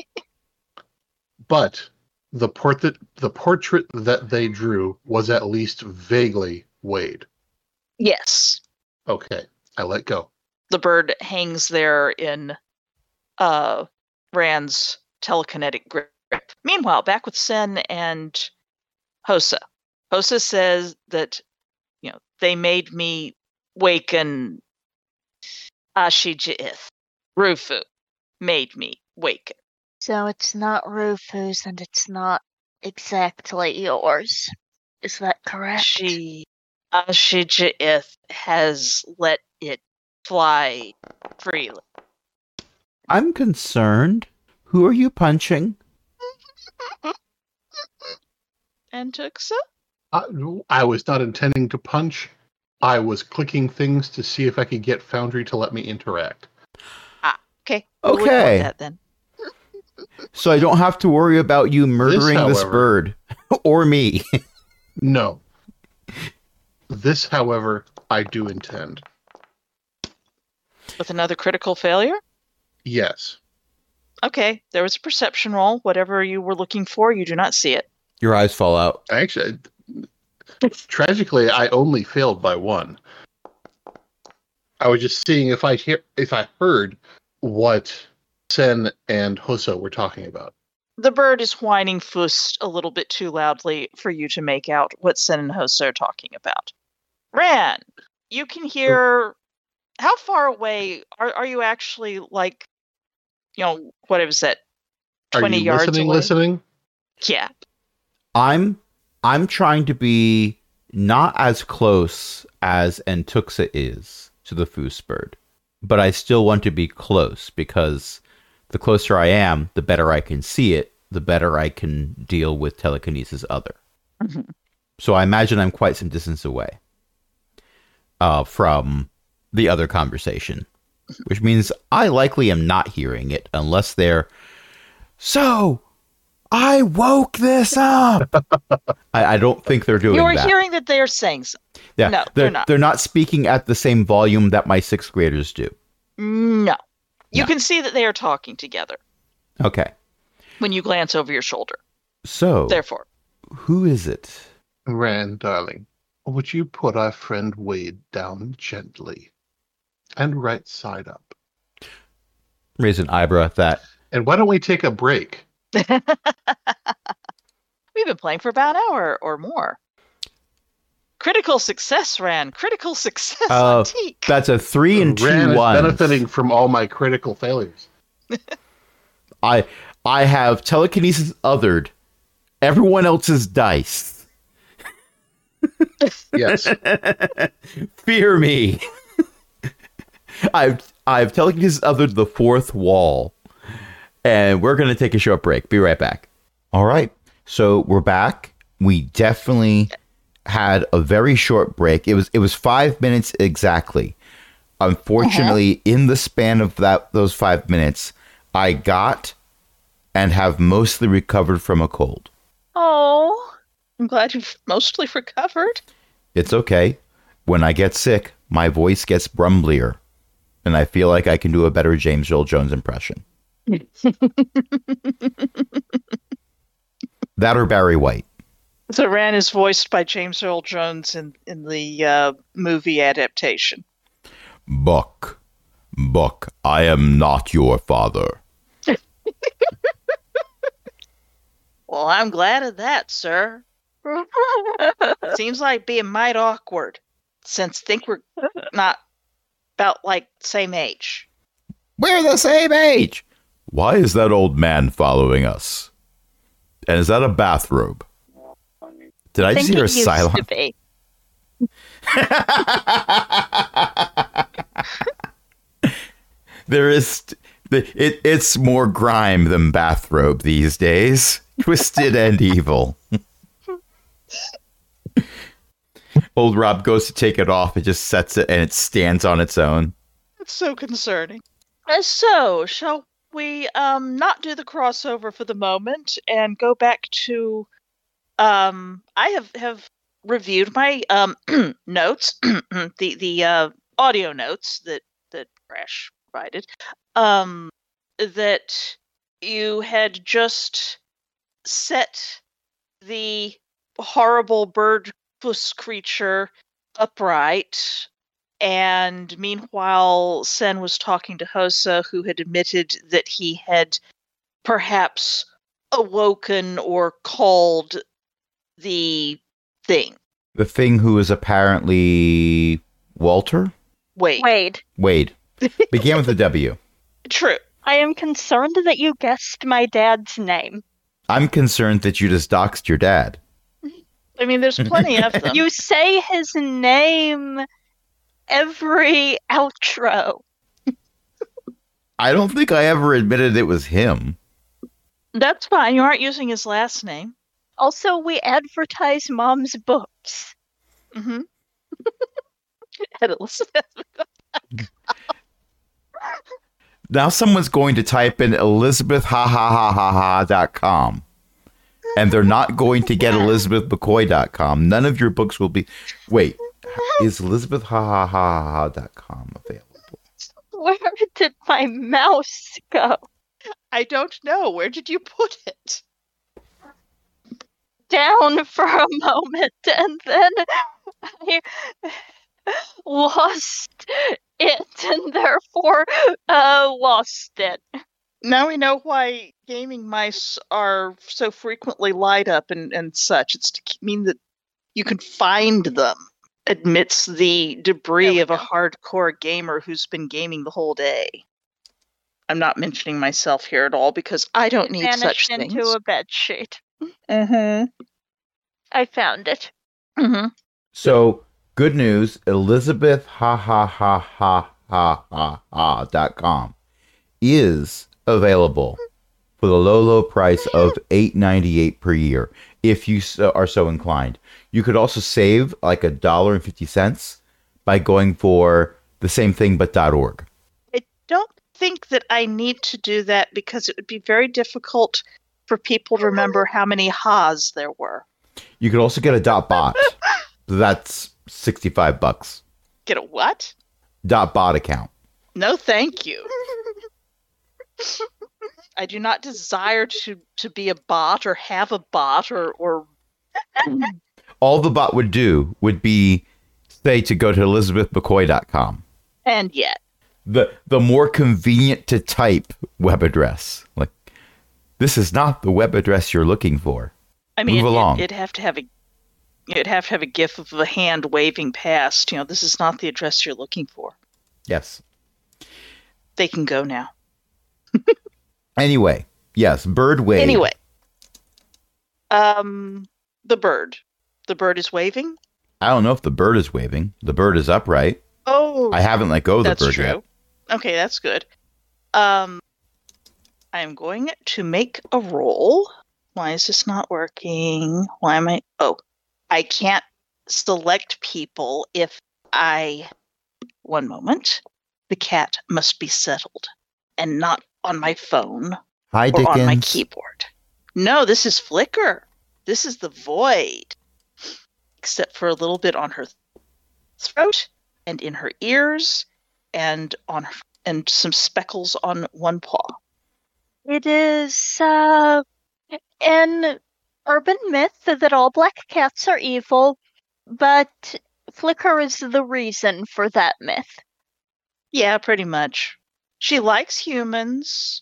But the portrait the portrait that they drew was at least vaguely Wade. Yes. Okay. I let go. The bird hangs there in uh, Rand's telekinetic grip. Meanwhile, back with Sen and Hosa. Hosa says that, you know, they made me waken Ashijith. Rufu made me waken. So it's not Rufu's and it's not exactly yours. Is that correct? She, Ashijith has let it fly freely. I'm concerned. Who are you punching? And Tuxa? I, I was not intending to punch. I was clicking things to see if I could get Foundry to let me interact. Okay. we'll ignore Okay. that then. So I don't have to worry about you murdering this, however- bird. Or me. No. This, however, I do intend. With another critical failure? Yes. Okay, there was a perception roll. Whatever you were looking for, you do not see it. Your eyes fall out. Actually, tragically, I only failed by one. I was just seeing if I hear if I heard what Sen and Hoso were talking about. The bird is whining Fust a little bit too loudly for you to make out what Sen and Hosa are talking about. Ran, you can hear. How far away are are you actually? Like, you know, what was that? Are Twenty you yards listening? away. Listening? Yeah. I'm I'm trying to be not as close as Antuxa is to the Foos bird, but I still want to be close because the closer I am, the better I can see it, the better I can deal with telekinesis other. Mhm. So I imagine I'm quite some distance away uh, from the other conversation, which means I likely am not hearing it unless they're so. I woke this up. I, I don't think they're doing You are that. hearing that they are saying something. yeah, no, they're, they're not. They're not speaking at the same volume that my sixth graders do. No. You No. can see that they are talking together Okay, when you glance over your shoulder. so Therefore, who is it? Rand, darling, Would you put our friend Wade down gently and right side up? Raise an eyebrow at that. And why don't we take a break? We've been playing for about an hour or more. Critical success, Ran. Critical success Uh, on Teak. That's a three and Ran two is ones. benefiting from all my critical failures. I I have telekinesis othered everyone else's dice. Yes. Fear me. I've I've telekinesis othered the fourth wall. And we're gonna take a short break. Be right back. All right. So we're back. We definitely had a very short break. It was it was five minutes exactly. Unfortunately, uh-huh. in the span of that those five minutes, I got and have mostly recovered from a cold. Oh, I'm glad you've mostly recovered. It's okay. When I get sick, my voice gets brumblier, and I feel like I can do a better James Earl Jones impression. That or Barry White. So Ran is voiced by James Earl Jones in, in the uh, movie adaptation. Buck, Buck, I am not your father. Well, I'm glad of that, sir. Seems like being might awkward, since I think we're not about, like, same age. We're the same age! Why is that old man following us? And is that a bathrobe? Did I, I just hear a silence? There is... It, it's more grime than bathrobe these days. Twisted and evil. Old Rob goes to take it off. It just sets it and it stands on its own. It's so concerning. Uh, so, shall we um not do the crossover for the moment and go back to... Um, I have, have reviewed my um notes, the the uh, audio notes that, that Crash provided, um, that you had just set the horrible bird puss creature upright, and meanwhile Sen was talking to Hosa, who had admitted that he had perhaps awoken or called the thing. The thing who is apparently Walter? Wade. Wade. Wade. Began with a W. True. I am concerned that you guessed my dad's name. I'm concerned that you just doxed your dad. I mean, there's plenty of them. You say his name every outro. I don't think I ever admitted it was him. That's fine. You aren't using his last name. Also, we advertise Mom's books. Mm-hmm. At Elizabeth. Now someone's going to type in elizabeth ha ha ha ha ha dot com. And they're not going to get elizabeth mccoy dot com. None of your books will be... Wait, is elizabeth ha ha ha ha dot com available? Where did my mouse go? I don't know. Where did you put it? Down for a moment, and then I lost it, and therefore uh, lost it. Now we know why gaming mice are so frequently light up and, and such. It's to mean that you can find them amidst the debris of a hardcore gamer who's been gaming the whole day. I'm not mentioning myself here at all because I don't need such things. Vanished into a bedsheet. Mm-hmm. I found it. Mm-hmm. So, good news, elizabeth ha ha ha ha ha ha ha dot com is available for the low, low price of eight ninety-eight per year, if you so, are so inclined. You could also save like a dollar and fifty cents by going for the same thing but .org. I don't think that I need to do that because it would be very difficult for people to remember how many ha's there were. You could also get a .bot. That's sixty-five bucks. Get a what? .bot account. No, thank you. I do not desire to, to be a bot or have a bot or... or... all the bot would do would be say to go to elizabeth mccoy dot com. And yet. The the more convenient to type web address. Like, this is not the web address you're looking for. I mean, Move it, along. It'd have to have a it'd have to have a gif of a hand waving past. You know, this is not the address you're looking for. Yes. They can go now. Anyway, yes, bird wave. Anyway. Um the bird. The bird is waving? I don't know if the bird is waving. The bird is upright. Oh, I haven't let go of the that's bird true. yet. Okay, that's good. Um, I'm going to make a roll. Why is this not working? Why am I? Oh, I can't select people if I. One moment. The cat must be settled and not on my phone Hi, or Dickens. on my keyboard. No, this is Flicker. This is the void. Except for a little bit on her throat and in her ears and on her, and some speckles on one paw. It is uh, an urban myth that all black cats are evil, but Flicker is the reason for that myth. Yeah, pretty much. She likes humans,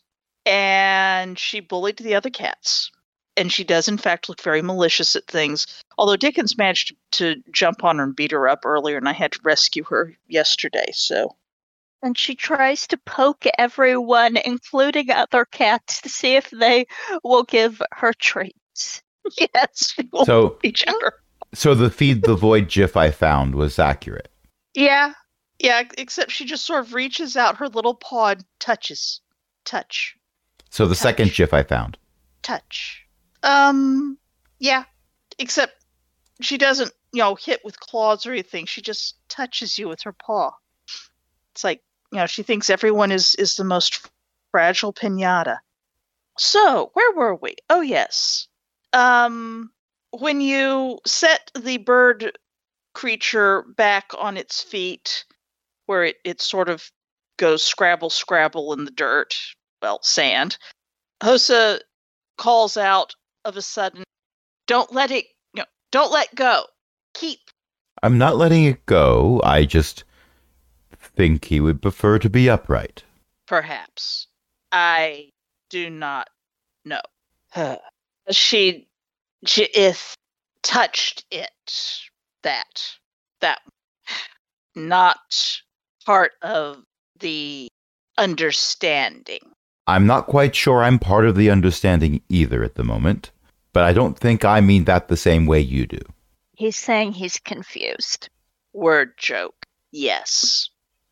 and she bullied the other cats. And she does, in fact, look very malicious at things. Although Dickens managed to jump on her and beat her up earlier, and I had to rescue her yesterday, so. And she tries to poke everyone, including other cats, to see if they will give her treats. Yes, we will So- each other. So the feed the void gif I found was accurate. Yeah, yeah, except she just sort of reaches out her little paw and touches. Touch. So the Touch. second gif I found. Touch. Um, yeah, except she doesn't, you know, hit with claws or anything. She just touches you with her paw. It's like, you know, she thinks everyone is, is the most fragile piñata. So, where were we? Oh, yes. Um, when you set the bird creature back on its feet, where it, it sort of goes scrabble, scrabble in the dirt, well, sand, Hosa calls out of a sudden, don't let it, you know, don't let go. Keep. I'm not letting it go. I just think he would prefer to be upright. Perhaps. I do not know. she, Jith touched it. That. That. Not part of the understanding. I'm not quite sure I'm part of the understanding either at the moment, but I don't think I mean that the same way you do. He's saying he's confused. Word joke. Yes.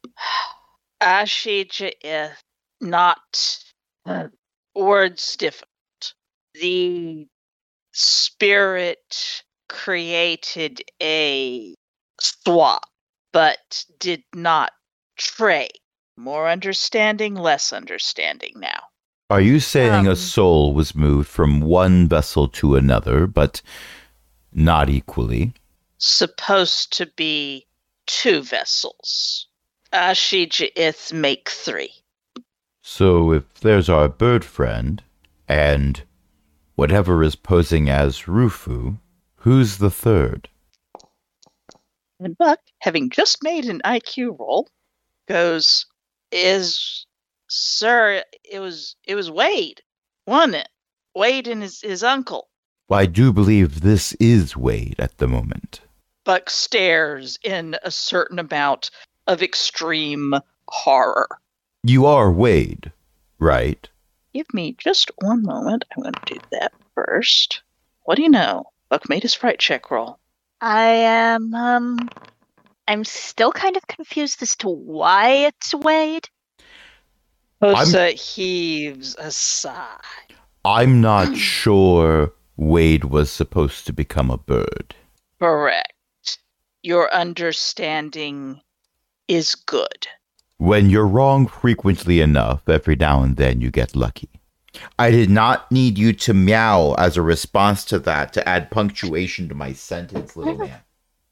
Ashija is not uh, words difficult. The spirit created a swap, but did not trade. More understanding, less understanding now. Are you saying Um, a soul was moved from one vessel to another, but not equally? Supposed to be two vessels. Ashija ith make three. So if there's our bird friend, and whatever is posing as Rufu, who's the third? And Buck, having just made an I Q roll, goes, is, sir, it was, it was Wade, wasn't it? Wade and his, his uncle. Well, I do believe this is Wade at the moment. Buck stares in a certain amount of extreme horror. You are Wade, right? Give me just one moment. I'm going to do that first. What do you know? Buck made his fright check roll. I am, um, I'm still kind of confused as to why it's Wade. Hosa heaves a sigh. I'm not sure Wade was supposed to become a bird. Correct. Your understanding is good. When you're wrong frequently enough, every now and then you get lucky. I did not need you to meow as a response to that to add punctuation to my sentence, little man.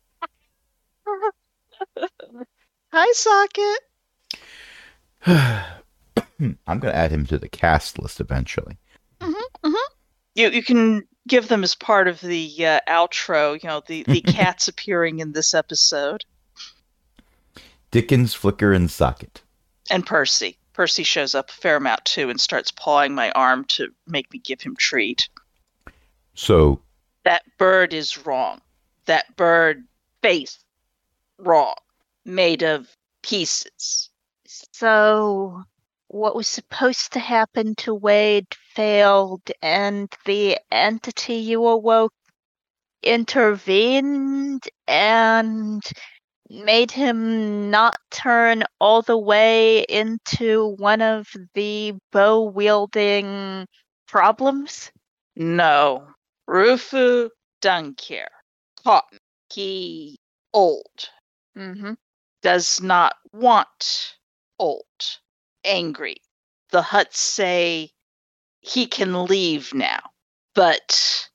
Hi, Socket. I'm going to add him to the cast list eventually. Mm-hmm, mm-hmm. You you can give them as part of the uh, outro, you know, the, the cats appearing in this episode. Dickens, Flicker, and Socket. And Percy. Percy shows up a fair amount too and starts pawing my arm to make me give him treat. So that bird is wrong. That bird face wrong. Made of pieces. So what was supposed to happen to Wade failed, and the entity you awoke intervened and made him not turn all the way into one of the bow-wielding problems? No. Rufu Duncare. Cotton. He old. Mm-hmm. Does not want old. Angry. The Hutts say he can leave now, but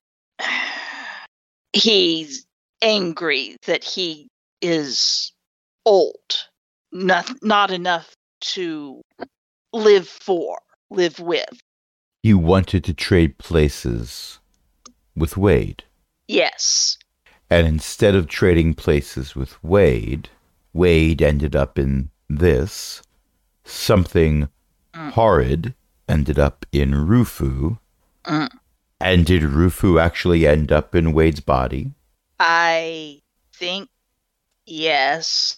he's angry that he is old. Not, not enough to live for, live with. You wanted to trade places with Wade. Yes. And instead of trading places with Wade, Wade ended up in this. Something mm. horrid ended up in Rufu. Mm. And did Rufu actually end up in Wade's body? I think yes.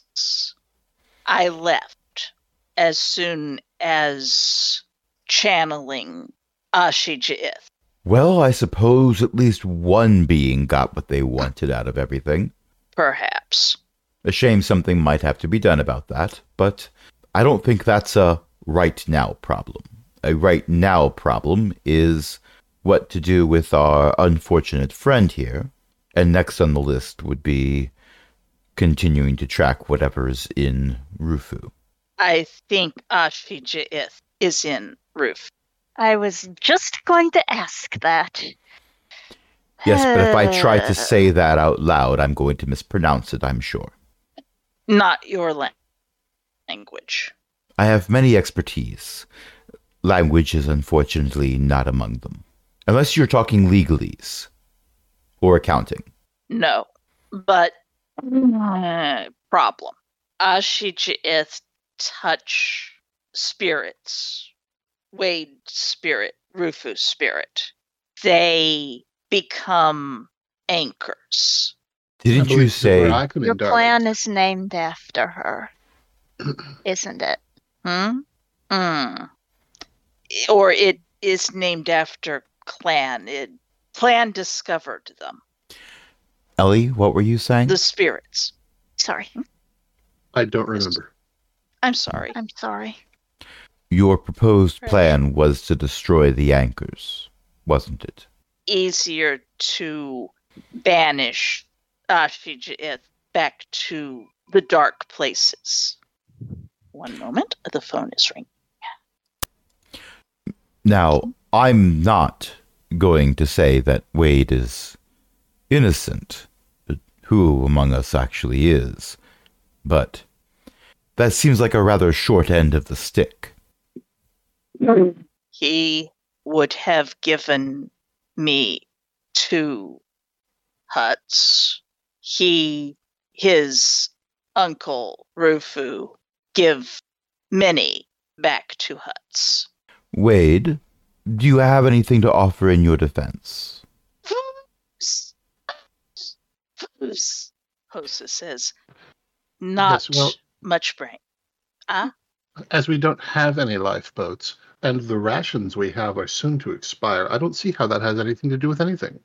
I left as soon as channeling Ashijith. Well, I suppose at least one being got what they wanted out of everything. Perhaps. A shame something might have to be done about that, but I don't think that's a right now problem. A right now problem is what to do with our unfortunate friend here, and next on the list would be continuing to track whatever's in Rufu. I think Ashijith is in Rufu. I was just going to ask that. Yes, but if I try to say that out loud, I'm going to mispronounce it, I'm sure. Not your la- language. I have many expertise. Language is unfortunately not among them. Unless you're talking legalese or accounting. No, but uh, problem. Ashijith touch spirits. Wade spirit, Rufu spirit. They become anchors. Didn't you say... Your plan is named after her, isn't it? Hmm? Mm. Or it is named after Clan. It, Clan discovered them. Ellie, what were you saying? The spirits. Sorry. I don't remember. I'm sorry. I'm sorry. Your proposed plan was to destroy the anchors, wasn't it? Easier to banish Ashijith back to the dark places. One moment. The phone is ringing. Now, I'm not going to say that Wade is innocent. Who among us actually is? But that seems like a rather short end of the stick. He would have given me two Hutts. He, his uncle, Rufu, give many back to Hutts. Wade, do you have anything to offer in your defense? Hosa says, not yes, well, much brain. Ah? As we don't have any lifeboats, and the rations we have are soon to expire, I don't see how that has anything to do with anything.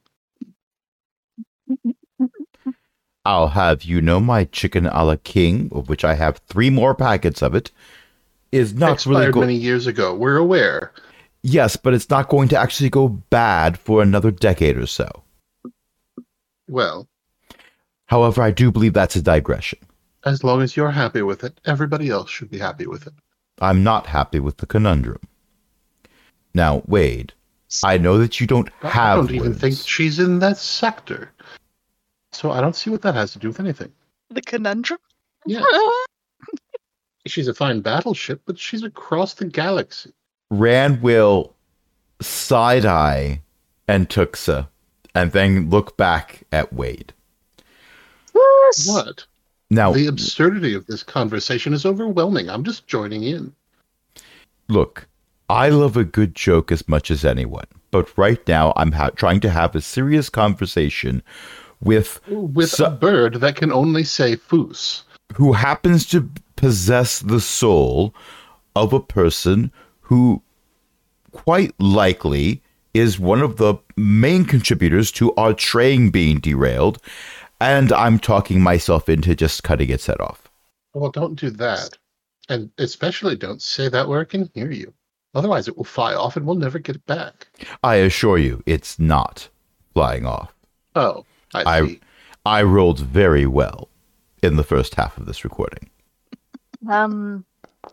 I'll have you know my chicken a la king, of which I have three more packets of it, is not expired really go- many years ago. We're aware. Yes, but it's not going to actually go bad for another decade or so. Well. However, I do believe that's a digression. As long as you're happy with it, everybody else should be happy with it. I'm not happy with the conundrum. Now, Wade, I know that you don't have I don't even words. think she's in that sector. So I don't see what that has to do with anything. The conundrum? Yeah. She's a fine battleship, but she's across the galaxy. Rand will side-eye and Tuxa and then look back at Wade. What? Now, The absurdity of this conversation is overwhelming. I'm just joining in. look, I love a good joke as much as anyone, but right now I'm ha- trying to have a serious conversation with With so- a bird that can only say foos. who happens to possess the soul of a person who quite likely is one of the main contributors to our train being derailed, and I'm talking myself into just cutting its head off. Well, don't do that. And especially don't say that where it can hear you. Otherwise it will fly off and we'll never get it back. I assure you, it's not flying off. Oh, I I see. I rolled very well in the first half of this recording. Um,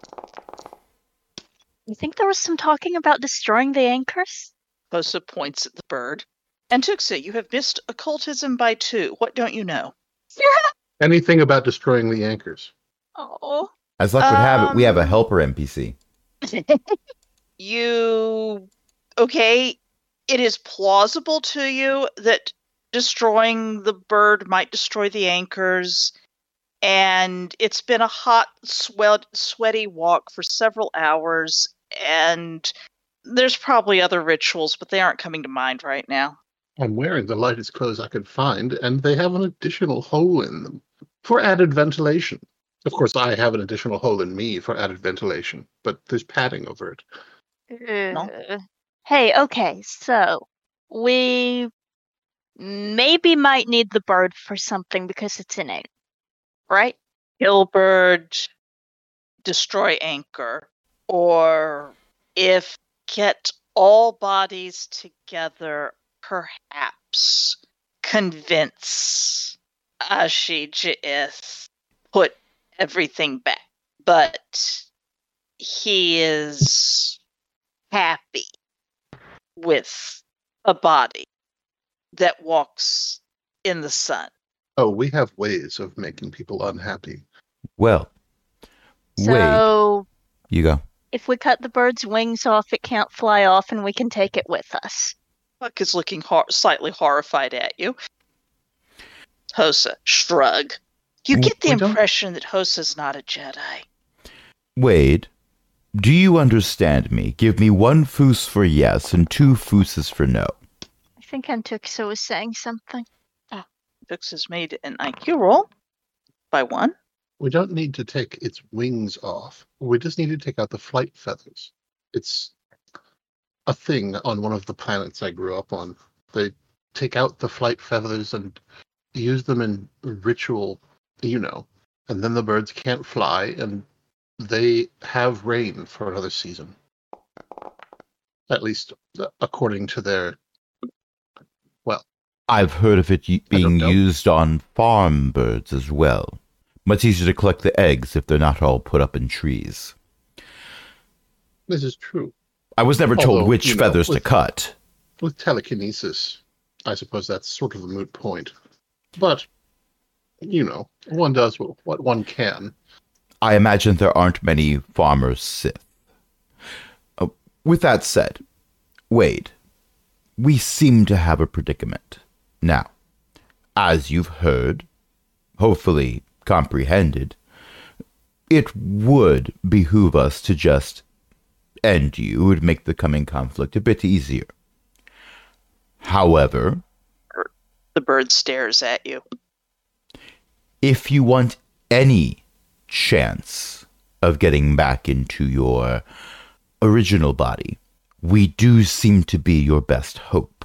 you think there was some talking about destroying the anchors? Hosa points at the bird. And Tuxa, you have missed occultism by two. What don't you know? Anything about destroying the anchors? Oh. As luck would have it, we have a Um, helper N P C. You. Okay, it is plausible to you that destroying the bird might destroy the anchors, and it's been a hot, sweat, sweaty walk for several hours, and there's probably other rituals, but they aren't coming to mind right now. I'm wearing the lightest clothes I could find, and they have an additional hole in them for added ventilation. Of course, I have an additional hole in me for added ventilation, but there's padding over it. Uh, Hey, okay, so we maybe might need the bird for something because it's in it, right? Kill bird, destroy anchor, or if get all bodies together, perhaps convince Ashijith put everything back. But he is happy with a body that walks in the sun. Oh, we have ways of making people unhappy. Well, wait, So you go. if we cut the bird's wings off, it can't fly off and we can take it with us. Puck is looking hor- slightly horrified at you. Hosa, shrug. You W- get the we don't- impression that Hosa's not a Jedi. Wade, do you understand me? Give me one foos for yes and two fooses for no. I think Antuxo was saying something. Vix has made an I Q roll by one. We don't need to take its wings off. We just need to take out the flight feathers. It's a thing on one of the planets I grew up on. They take out the flight feathers and use them in ritual, you know, and then the birds can't fly and they have rain for another season. At least uh, according to their, well, I've heard of it y- I don't being know. used on farm birds as well. Much easier to collect the eggs if they're not all put up in trees. this is true. I was never told Although, which you know, feathers to with- cut. With telekinesis, I suppose that's sort of a moot point. But, you know, one does what what one can. I imagine there aren't many farmers Sith. Uh, with that said, Wade, we seem to have a predicament. Now, as you've heard, hopefully comprehended, it would behoove us to just end you. It would make the coming conflict a bit easier. However, The bird stares at you. if you want any chance of getting back into your original body, we do seem to be your best hope.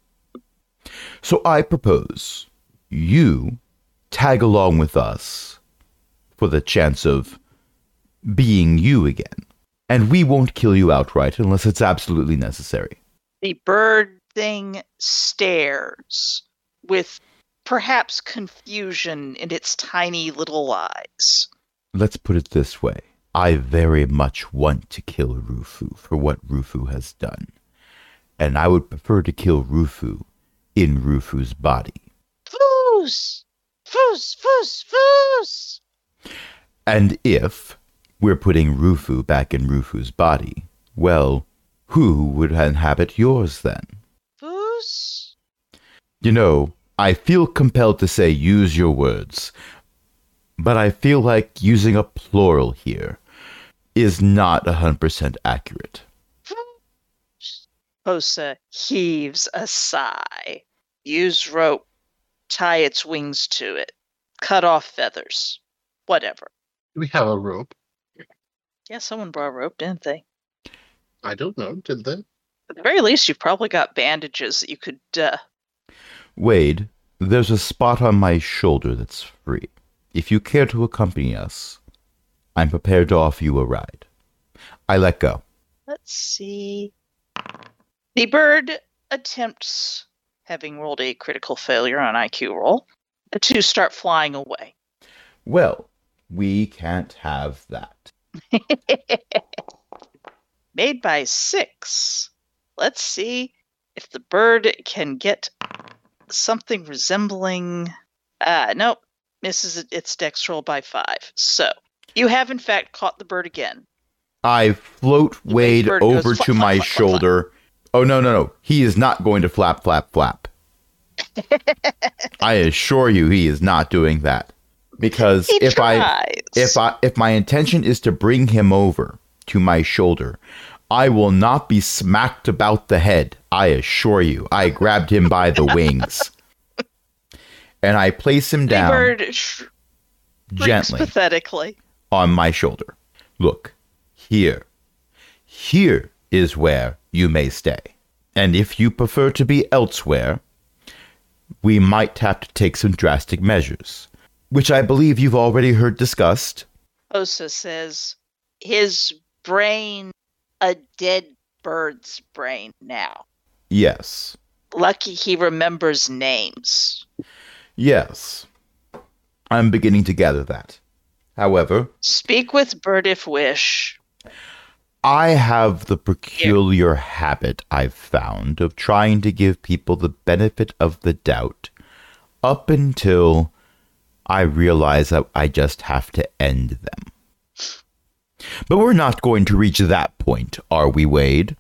So I propose you tag along with us for the chance of being you again. And we won't kill you outright unless it's absolutely necessary. The bird thing stares with perhaps confusion in its tiny little eyes. Let's put it this way. I very much want to kill Rufu for what Rufu has done. And I would prefer to kill Rufu in Rufu's body. Foos! Foos! Foos! Foos! And if we're putting Rufu back in Rufu's body, well, who would inhabit yours then? Foos? You know, I feel compelled to say use your words, but I feel like using a plural here is not one hundred percent accurate. Hosa heaves a sigh. Use rope. Tie its wings to it. Cut off feathers. Whatever. Do we have a rope? Yeah, someone brought a rope, didn't they? I don't know. Did they? At the very least, you've probably got bandages that you could, uh... Wade, there's a spot on my shoulder that's free. If you care to accompany us, I'm prepared to offer you a ride. I let go. Let's see. The bird attempts, having rolled a critical failure on I Q roll, to start flying away. Well, we can't have that. Made by six. Let's see if the bird can get something resembling... Ah, nope. Misses its dex roll by five. So, you have in fact caught the bird again. I float The Wade bird over goes flap, to flap, my flap, flap, shoulder. Oh, no, no, no. He is not going to flap, flap, flap. I assure you he is not doing that. Because He if I tries. if I if my intention is to bring him over to my shoulder, I will not be smacked about the head. I assure you. I grabbed him by the wings. And I place him The down bird sh- gently pathetically. on my shoulder. Look, here. Here is where you may stay. And if you prefer to be elsewhere, we might have to take some drastic measures, which I believe you've already heard discussed. Osa says, his brain, a dead bird's brain now. Yes. Lucky he remembers names. Yes. I'm beginning to gather that. However, Speak with bird if wish. I have the peculiar habit I've found of trying to give people the benefit of the doubt up until I realize that I just have to end them. But we're not going to reach that point, are we, Wade?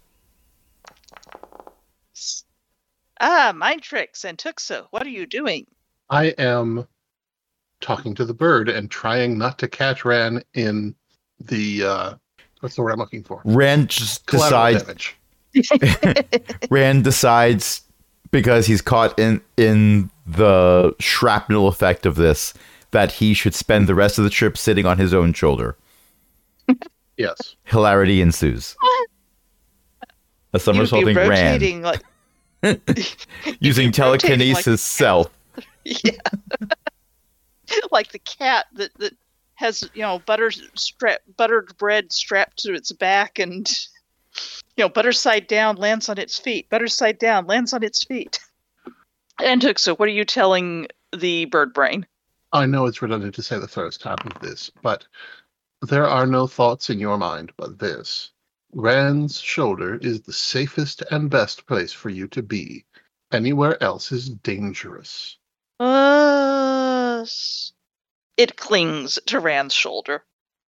Ah, mind tricks and Tuxo, what are you doing? I am talking to the bird and trying not to catch Ran in the uh, what's the word I'm looking for? Rand just Collateral decides. damage. Rand decides because he's caught in in the shrapnel effect of this that he should spend the rest of the trip sitting on his own shoulder. Yes. Hilarity ensues. A somersaulting Rand rotating like using You'd be rotating telekinesis like- self. yeah, like the cat that that has you know butter strap buttered bread strapped to its back and you know butter side down lands on its feet, butter side down lands on its feet. And Tuxo, what are you telling the bird brain? I know it's redundant to say the first half of this, but there are no thoughts in your mind but this. Rand's shoulder is the safest and best place for you to be. Anywhere else is dangerous. Uh, it clings to Rand's shoulder.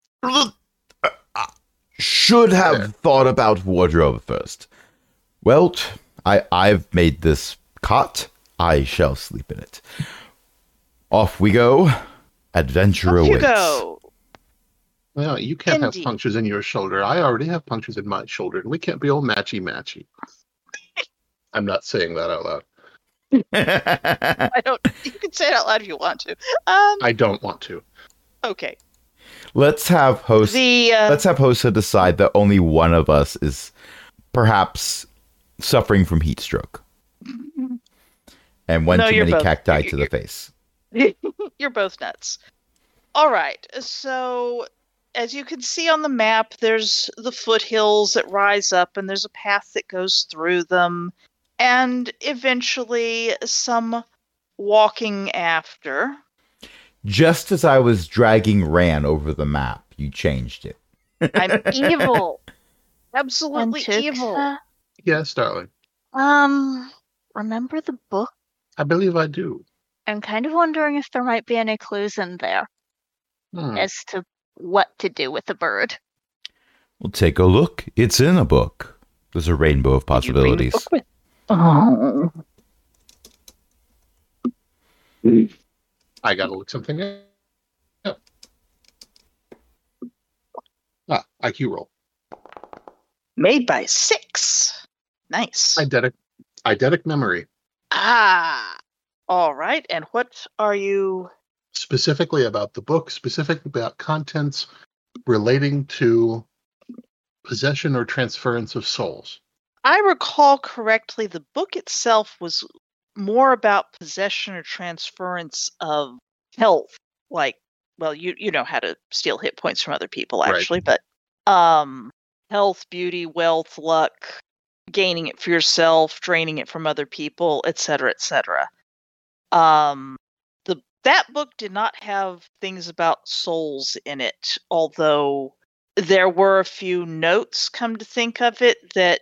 Should have Yeah. thought about wardrobe first. Well, I, I've made this cot. I shall sleep in it. Off we go. Adventure Off you awaits. go. Well, you can't Indeed. have punctures in your shoulder. I already have punctures in my shoulder, and we can't be all matchy matchy. I'm not saying that out loud. I don't. You can say it out loud if you want to. Um. I don't want to. Okay. Let's have host. The uh, Let's have Hosa decide that only one of us is perhaps suffering from heat stroke, and one No, too you're many both- cacti you're- to the you're- face. You're both nuts. All right. So, as you can see on the map, there's the foothills that rise up, and there's a path that goes through them, and eventually some walking after. Just as I was dragging Ran over the map, you changed it. I'm evil. Absolutely evil. Antuxa, Yes, darling. Um, remember the book? I believe I do. I'm kind of wondering if there might be any clues in there Hmm. as to what to do with the bird. Well, take a look. It's in a book. There's a rainbow of Did you bring the possibilities. book with- Oh. I gotta look something up. Ah, I Q roll. Made by six. Nice. Eidetic, eidetic memory. Ah. All right. And what are you? Specifically about the book, specifically about contents relating to possession or transference of souls. I recall correctly, the book itself was more about possession or transference of health. Like, well, you you know how to steal hit points from other people, Right. actually, but um, health, beauty, wealth, luck, gaining it for yourself, draining it from other people, et cetera, et cetera. Um, the that book did not have things about souls in it, although there were a few notes, come to think of it, that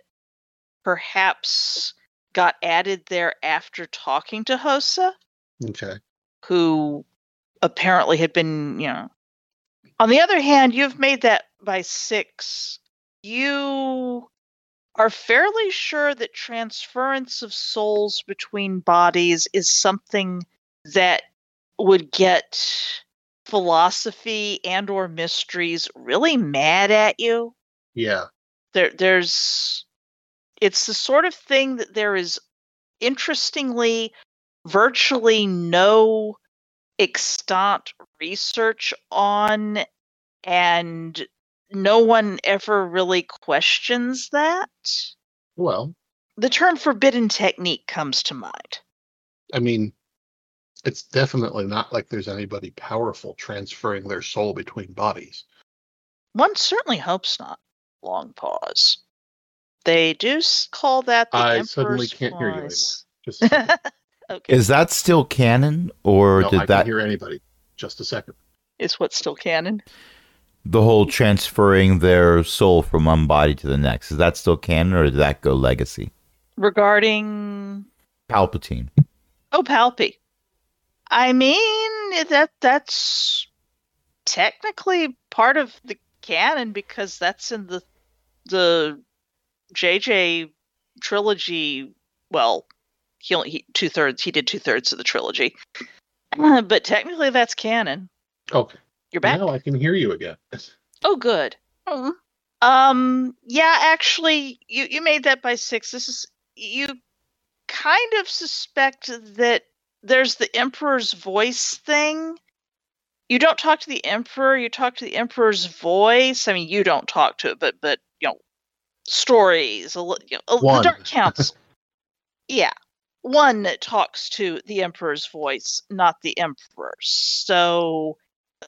perhaps got added there after talking to Hosa, Okay. who apparently had been, you know. On the other hand, you've made that by six. You are fairly sure that transference of souls between bodies is something that would get philosophy and or mysteries really mad at you. Yeah. There there's it's the sort of thing that there is, interestingly, virtually no extant research on, and no one ever really questions that. Well, The term forbidden technique comes to mind. I mean, it's definitely not like there's anybody powerful transferring their soul between bodies. One certainly hopes not. Long pause. They do s- call that the I Emperor's suddenly can't hear you anymore. Voice. Just a second. Okay. Is that still canon, or No, did I that can't hear anybody. Just a second. Is what still canon? the whole transferring their soul from one body to the next? Is that still canon, or did that go legacy? Regarding Palpatine. Oh, Palpy. I mean, that that's technically part of the canon because that's in the the J J trilogy. Well, he only he, two thirds. He did two thirds of the trilogy, but technically that's canon. Okay. You're back. Now I can hear you again. Oh, good. Oh. Um. Yeah, actually, you you made that by six. This is you kind of suspect that there's the Emperor's voice thing. You don't talk to the Emperor, you talk to the Emperor's voice. I mean, you don't talk to it, but but you know, stories. A, li- you know, One. The Dark Council. Yeah, one that talks to the Emperor's voice, not the Emperor. So,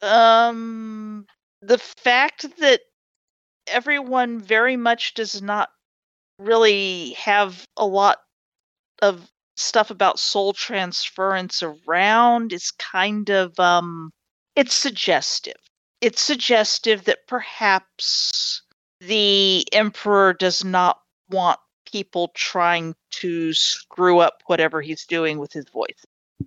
um, the fact that everyone very much does not really have a lot of stuff about soul transference around is kind of um it's suggestive. It's suggestive that perhaps the Emperor does not want people trying to screw up whatever he's doing with his voice.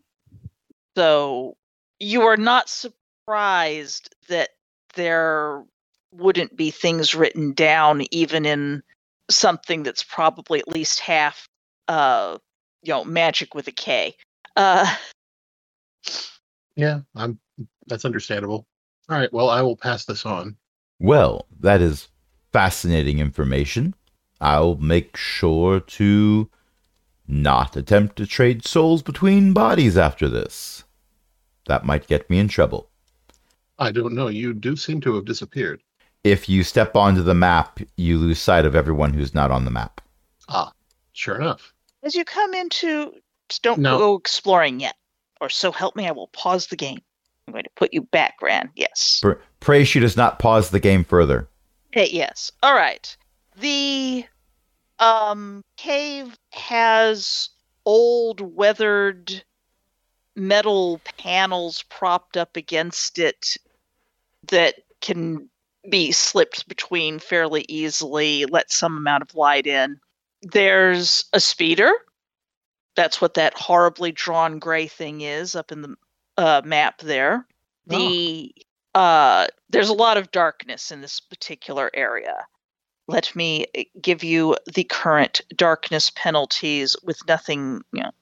So you are not surprised that there wouldn't be things written down even in something that's probably at least half uh you know magic with a K. Uh Yeah, I'm. That's understandable. All right. Well, I will pass this on. Well, that is fascinating information. I'll make sure to not attempt to trade souls between bodies after this. That might get me in trouble. I don't know. You do seem to have disappeared. If you step onto the map, you lose sight of everyone who's not on the map. Ah, sure enough. as you come into just don't No. go exploring yet. Or so help me, I will pause the game. I'm going to put you back, Ran. Yes. Pr- Pray she does not pause the game further. Hey, yes. All right. The um cave has old weathered metal panels propped up against it that can be slipped between fairly easily, let some amount of light in. There's a speeder. That's what that horribly drawn gray thing is up in the uh, map there. The uh, there's a lot of darkness in this particular area. Let me give you the current darkness penalties with nothing, you know.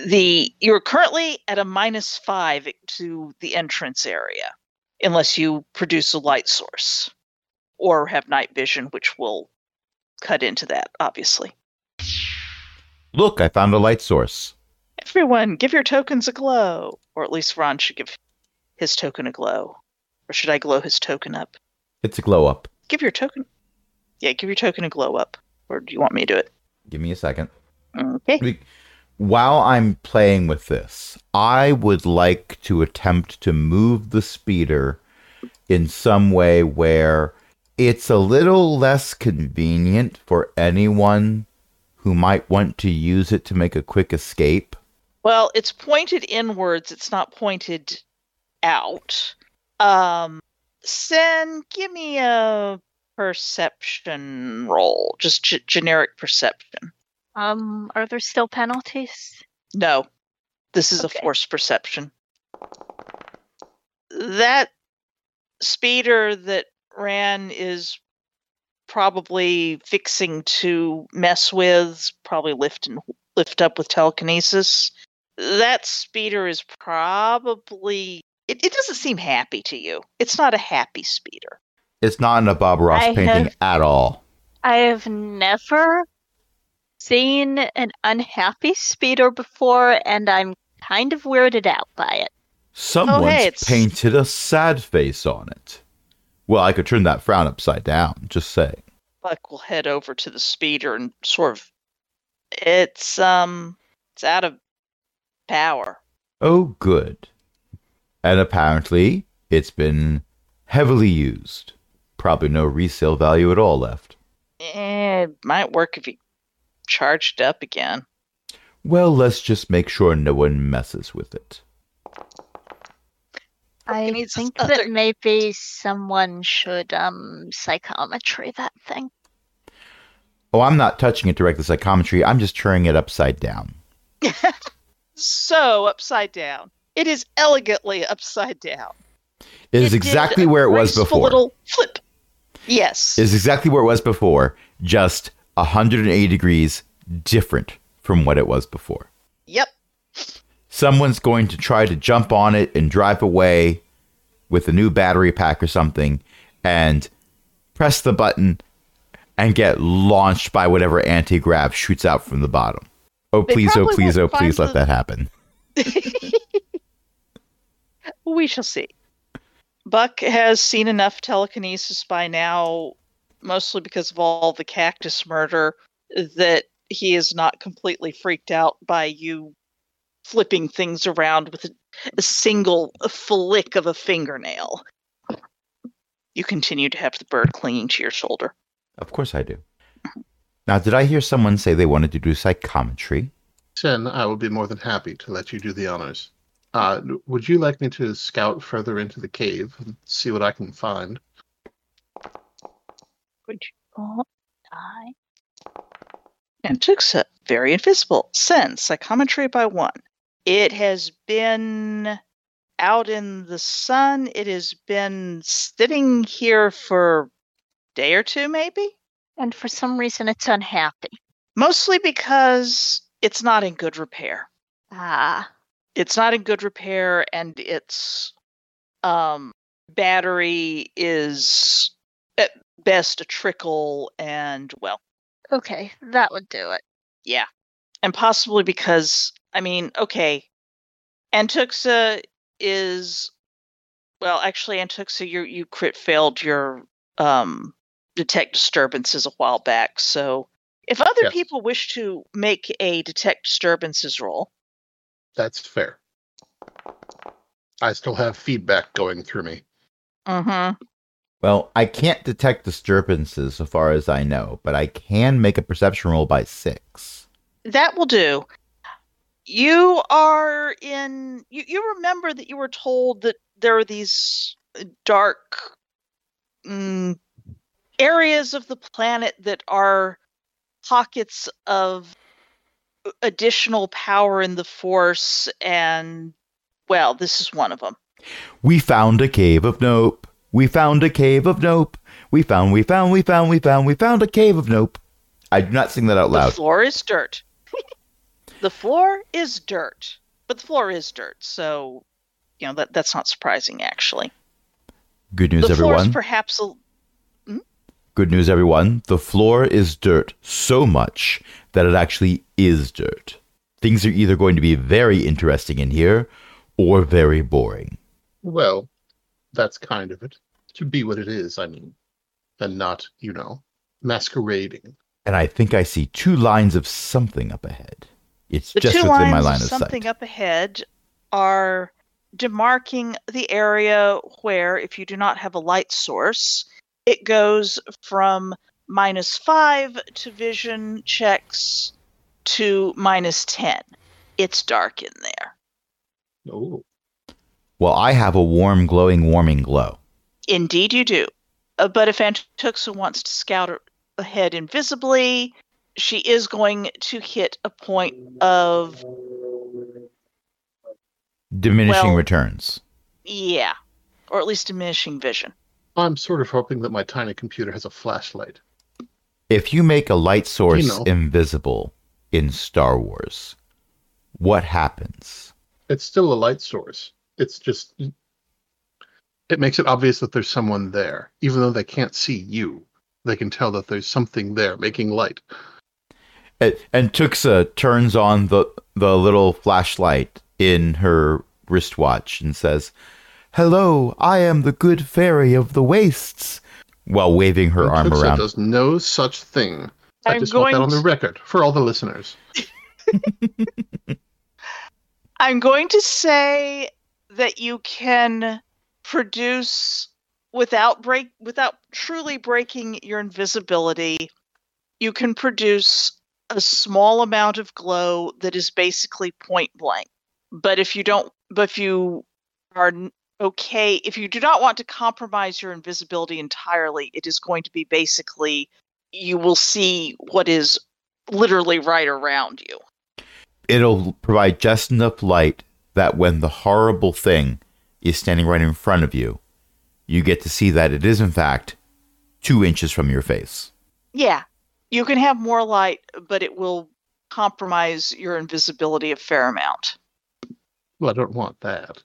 the you're currently at a minus five to the entrance area, unless you produce a light source or have night vision, which will cut into that, obviously. Look, I found a light source. Everyone, give your tokens a glow. Or at least Ron should give his token a glow. Or should I glow his token up? It's a glow up. Give your token... Yeah, give your token a glow up. Or do you want me to do it? Give me a second. Okay. While I'm playing with this, I would like to attempt to move the speeder in some way where it's a little less convenient for anyone who might want to use it to make a quick escape. Well, it's pointed inwards. It's not pointed out. Um, Sen, give me a perception roll. Just g- generic perception. Um, are there still penalties? No. This is Okay. a forced perception. That speeder that ran is probably fixing to mess with, probably lift and lift up with telekinesis. That speeder is probably it, it doesn't seem happy to you. It's not a happy speeder. It's not in a Bob Ross I painting have- at all. I have never seen an unhappy speeder before, and I'm kind of weirded out by it. Someone's hey, it's- painted a sad face on it. Well, I could turn that frown upside down, just saying. Buck will head over to the speeder and sort of it's um it's out of power. Oh, good. And apparently, it's been heavily used. Probably no resale value at all left. Eh, it might work if you charged up again. Well, let's just make sure no one messes with it. I needs think other- that maybe someone should um psychometry that thing. Oh, I'm not touching it directly psychometry. I'm just turning it upside down. So upside down. It is elegantly upside down. It is did exactly a where it was graceful before. Little flip. Yes. It is exactly where it was before, just one hundred eighty degrees different from what it was before. Yep. Someone's going to try to jump on it and drive away with a new battery pack or something and press the button and get launched by whatever anti-grav shoots out from the bottom. Oh, They please, oh, probably please, oh, won't please find let the- that happen. We shall see. Buck has seen enough telekinesis by now, mostly because of all the cactus murder, that he is not completely freaked out by you flipping things around with a, a single flick of a fingernail. You continue to have the bird clinging to your shoulder. Of course I do. Now, did I hear someone say they wanted to do psychometry? Sen, I will be more than happy to let you do the honors. Uh, would you like me to scout further into the cave and see what I can find? Would you oh, die? And Tuxa, very invisible. Send psychometry by one. It has been out in the sun. It has been sitting here for a day or two, maybe? And for some reason it's unhappy. Mostly because it's not in good repair. Ah. It's not in good repair, and its um, battery is at best a trickle, and, well, Okay, that would do it. yeah. And possibly because, I mean, okay, Antuxa is, well, actually, Antuxa, you you crit failed your um, detect disturbances a while back, so if other Yes. people wish to make a detect disturbances roll, That's fair. I still have feedback going through me. mm-hmm. Well, I can't detect disturbances so far as I know, but I can make a perception roll by six. That will do. You are in. You, you remember that you were told that there are these dark mm, areas of the planet that are pockets of additional power in the Force, and, well, this is one of them. We found a cave of nope. We found a cave of nope. We found, we found, we found, we found, we found a cave of nope. I do not sing that out The loud. floor is dirt. The floor is dirt, but the floor is dirt, so you know that that's not surprising actually. Good news, the floor everyone. is perhaps a Good news, everyone. The floor is dirt so much that it actually is dirt. Things are either going to be very interesting in here or very boring. Well, that's kind of it. To be what it is, I mean. And not, you know, masquerading. And I think I see two lines of something up ahead. It's the just two within lines my line of of something sight. up ahead are demarking the area where, if you do not have a light source, it goes from minus five to vision checks to minus ten. It's dark in there. Oh. Well, I have a warm, glowing, warming glow. Indeed you do. Uh, but if Antuxa wants to scout a- ahead invisibly, she is going to hit a point of, Diminishing well, returns. yeah, or at least diminishing vision. I'm sort of hoping that my tiny computer has a flashlight. If you make a light source You know. invisible in Star Wars, what happens? It's still a light source. It's just... It makes it obvious that there's someone there. Even though they can't see you, they can tell that there's something there making light. And, and Tuxa turns on the, the little flashlight in her wristwatch and says, "Hello, I am the good fairy of the wastes," while waving her And arm Tuxa around. does no such thing. I I'm just want that going on the to- record for all the listeners. I'm going to say that you can produce without break without truly breaking your invisibility. You can produce a small amount of glow that is basically point blank. But if you don't, but if you are n- okay, if you do not want to compromise your invisibility entirely, it is going to be basically you will see what is literally right around you. It'll provide just enough light that when the horrible thing is standing right in front of you, you get to see that it is, in fact, two inches from your face. Yeah, you can have more light, but it will compromise your invisibility a fair amount. Well, I don't want that.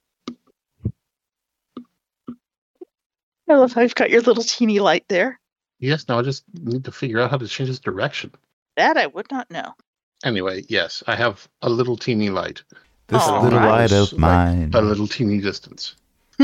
I love how you've got your little teeny light there. Yes, now I just need to figure out how to change its direction. That I would not know. Anyway, yes, I have a little teeny light. This Aw. little Alright. light It's of like mine. A little teeny distance.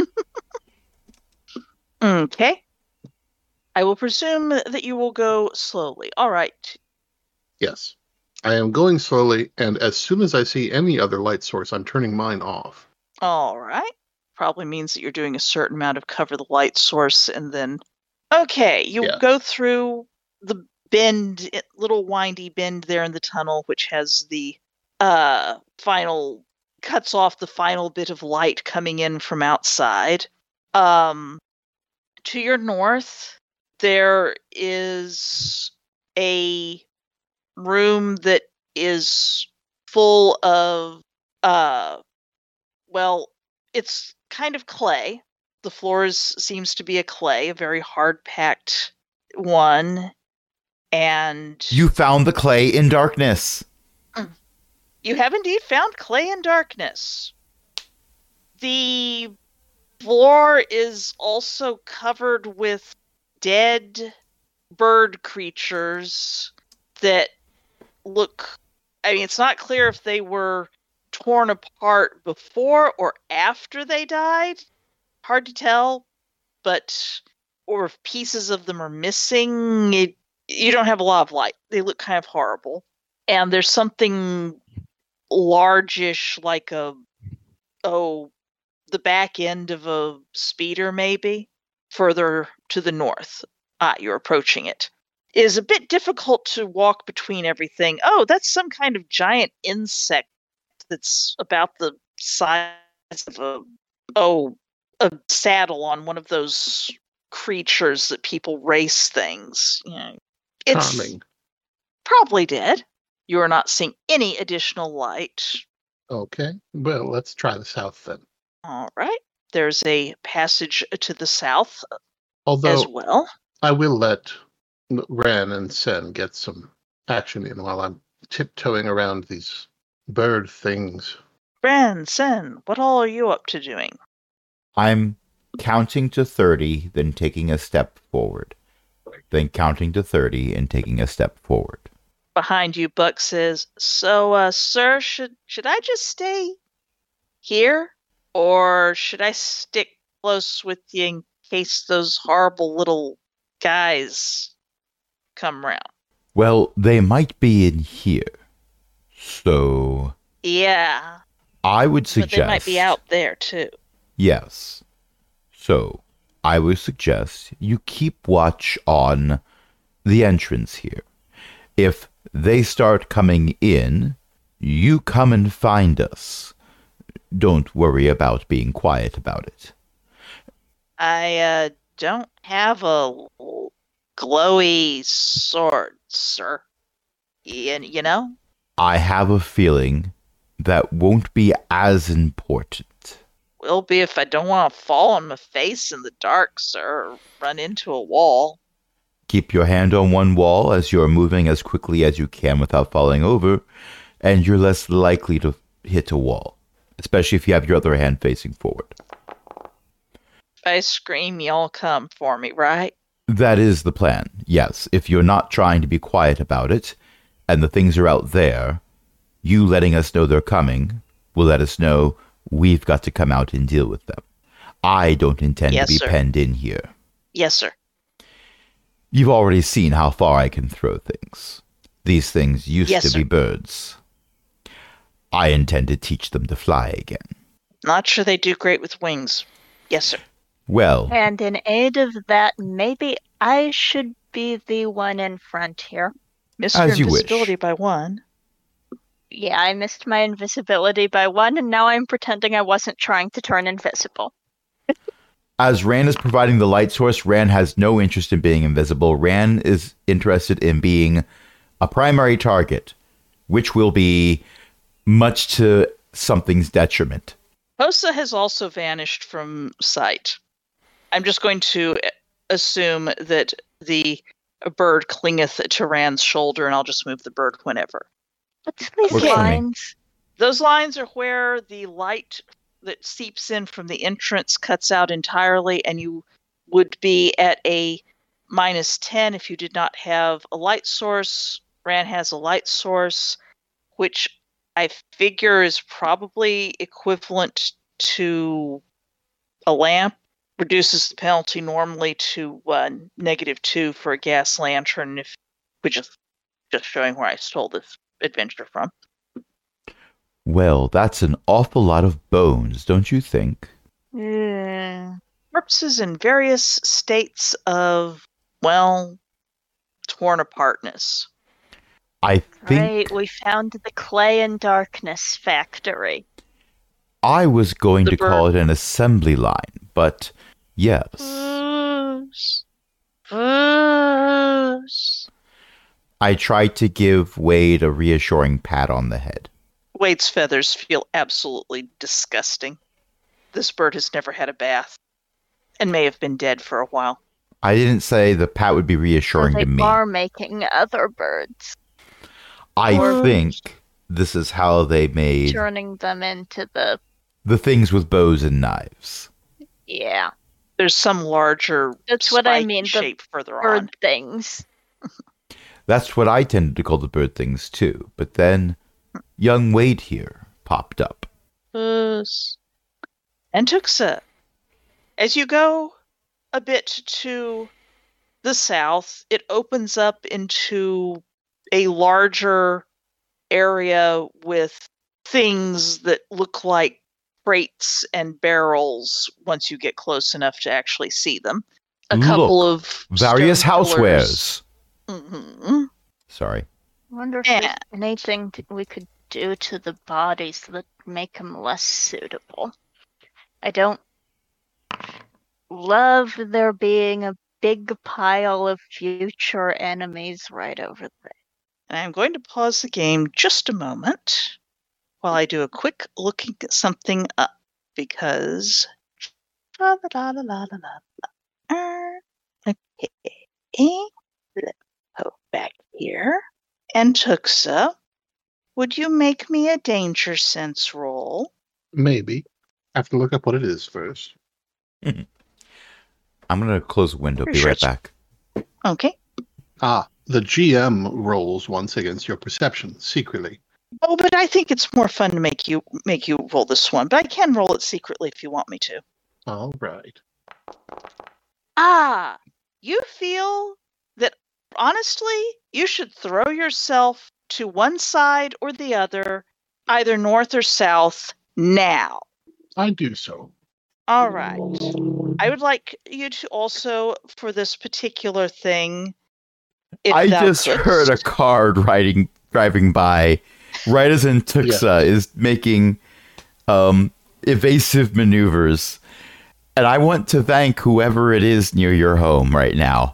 Okay. I will presume that you will go slowly. All right. Yes. I am going slowly, and as soon as I see any other light source, I'm turning mine off. All right. Probably means that you're doing a certain amount of cover the light source and then. Okay, you Yeah. go through the bend, it- little windy bend there in the tunnel, which has the uh final cuts off the final bit of light coming in from outside. Um, to your north, there is a room that is full of uh well, it's kind of clay. The floor is, seems to be a clay, a very hard packed one. And You found the clay in darkness. you have indeed found clay in darkness. The floor is also covered with dead bird creatures that look. I mean, it's not clear if they were torn apart before or after they died. Hard to tell, but or if pieces of them are missing. It, you don't have a lot of light. They look kind of horrible. And there's something largish, like a oh, the back end of a speeder, maybe further to the north. Ah, you're approaching it. It is a bit difficult to walk between everything. Oh, that's some kind of giant insect that's about the size of a oh a saddle on one of those creatures that people race things. You know, it's Charming. probably dead. You are not seeing any additional light. Okay. Well, let's try the south then. All right. There's a passage to the south Although as well. I will let Ran and Sen get some action in while I'm tiptoeing around these bird things. Branson, what all are you up to doing? I'm counting to thirty, then taking a step forward. Then counting to thirty and taking a step forward. Behind you, Buck says, So, uh, sir, should should I just stay here? Or should I stick close with you in case those horrible little guys come round? Well, they might be in here. So, Yeah, I would but suggest... they might be out there, too. Yes. So, I would suggest you keep watch on the entrance here. If they start coming in, you come and find us. Don't worry about being quiet about it. I, uh, don't have a glowy sword, sir. Y- you know? I have a feeling that won't be as important. Will be if I don't want to fall on my face in the dark, sir, or run into a wall. Keep your hand on one wall as you're moving as quickly as you can without falling over, and you're less likely to hit a wall, especially if you have your other hand facing forward. If I scream, y'all come for me, right? That is the plan, yes. If you're not trying to be quiet about it, and the things are out there, you letting us know they're coming will let us know we've got to come out and deal with them. I don't intend Yes, to be sir. penned in here. Yes, sir. You've already seen how far I can throw things. These things used Yes, to sir. be birds. I intend to teach them to fly again. Not sure they do great with wings. Yes, sir. Well, And in aid of that, maybe I should be the one in front here. Miss As your you wish. invisibility by one. Yeah, I missed my invisibility by one, and now I'm pretending I wasn't trying to turn invisible. as Ran is providing the light source, Ran has no interest in being invisible. Ran is interested in being a primary target, which will be much to something's detriment. Posa has also vanished from sight. I'm just going to assume that the bird clingeth to Rand's shoulder, and I'll just move the bird whenever. What's these Works for me. lines? Those lines are where the light that seeps in from the entrance cuts out entirely, and you would be at a minus ten if you did not have a light source. Rand has a light source, which I figure is probably equivalent to a lamp. Reduces the penalty normally to uh, negative two for a gas lantern, if which is just showing where I stole this adventure from. Well, that's an awful lot of bones, don't you think? Yeah. Corpses in various states of, well, torn apartness. I think Right, we found the clay and darkness factory. I was going The to call bird. it an assembly line, but yes. Bruce. Bruce. I tried to give Wade a reassuring pat on the head. Wade's feathers feel absolutely disgusting. This bird has never had a bath and may have been dead for a while. I didn't say the pat would be So reassuring they to me. are making other birds, I Or- think this is how they made turning them into the the things with bows and knives. yeah There's some larger That's what I spiky mean, the shape further bird on. things. That's what I tended to call the bird things too. But then young Wade here popped up. Bruce. And Tuxa. As you go a bit to the south, it opens up into a larger area with things that look like crates and barrels once you get close enough to actually see them. A couple Look, of Various stone housewares. pillars. Mhm. Sorry. I wonder if Yeah. there's anything t- we could do to the bodies that make them less suitable. I don't love there being a big pile of future enemies right over there. And I'm going to pause the game just a moment while I do a quick looking at something up because. La, la, la, la, la, la, la. Okay. Let's go back here. And Tuxa, Would you make me a danger sense roll? Maybe. I have to look up what it is first. I'm going to close the window. Pretty Be sure right it's- back. Okay. Ah, the G M rolls once against your perception, secretly. Oh, but I think it's more fun to make you make you roll this one. But I can roll it secretly if you want me to. All right. Ah, you feel that honestly, you should throw yourself to one side or the other, either north or south, now. I do so. All right. I would like you to also, for this particular thing, if I thou just couldst- heard a car riding, driving by right as Antuxa is making um, evasive maneuvers. And I want to thank whoever it is near your home right now.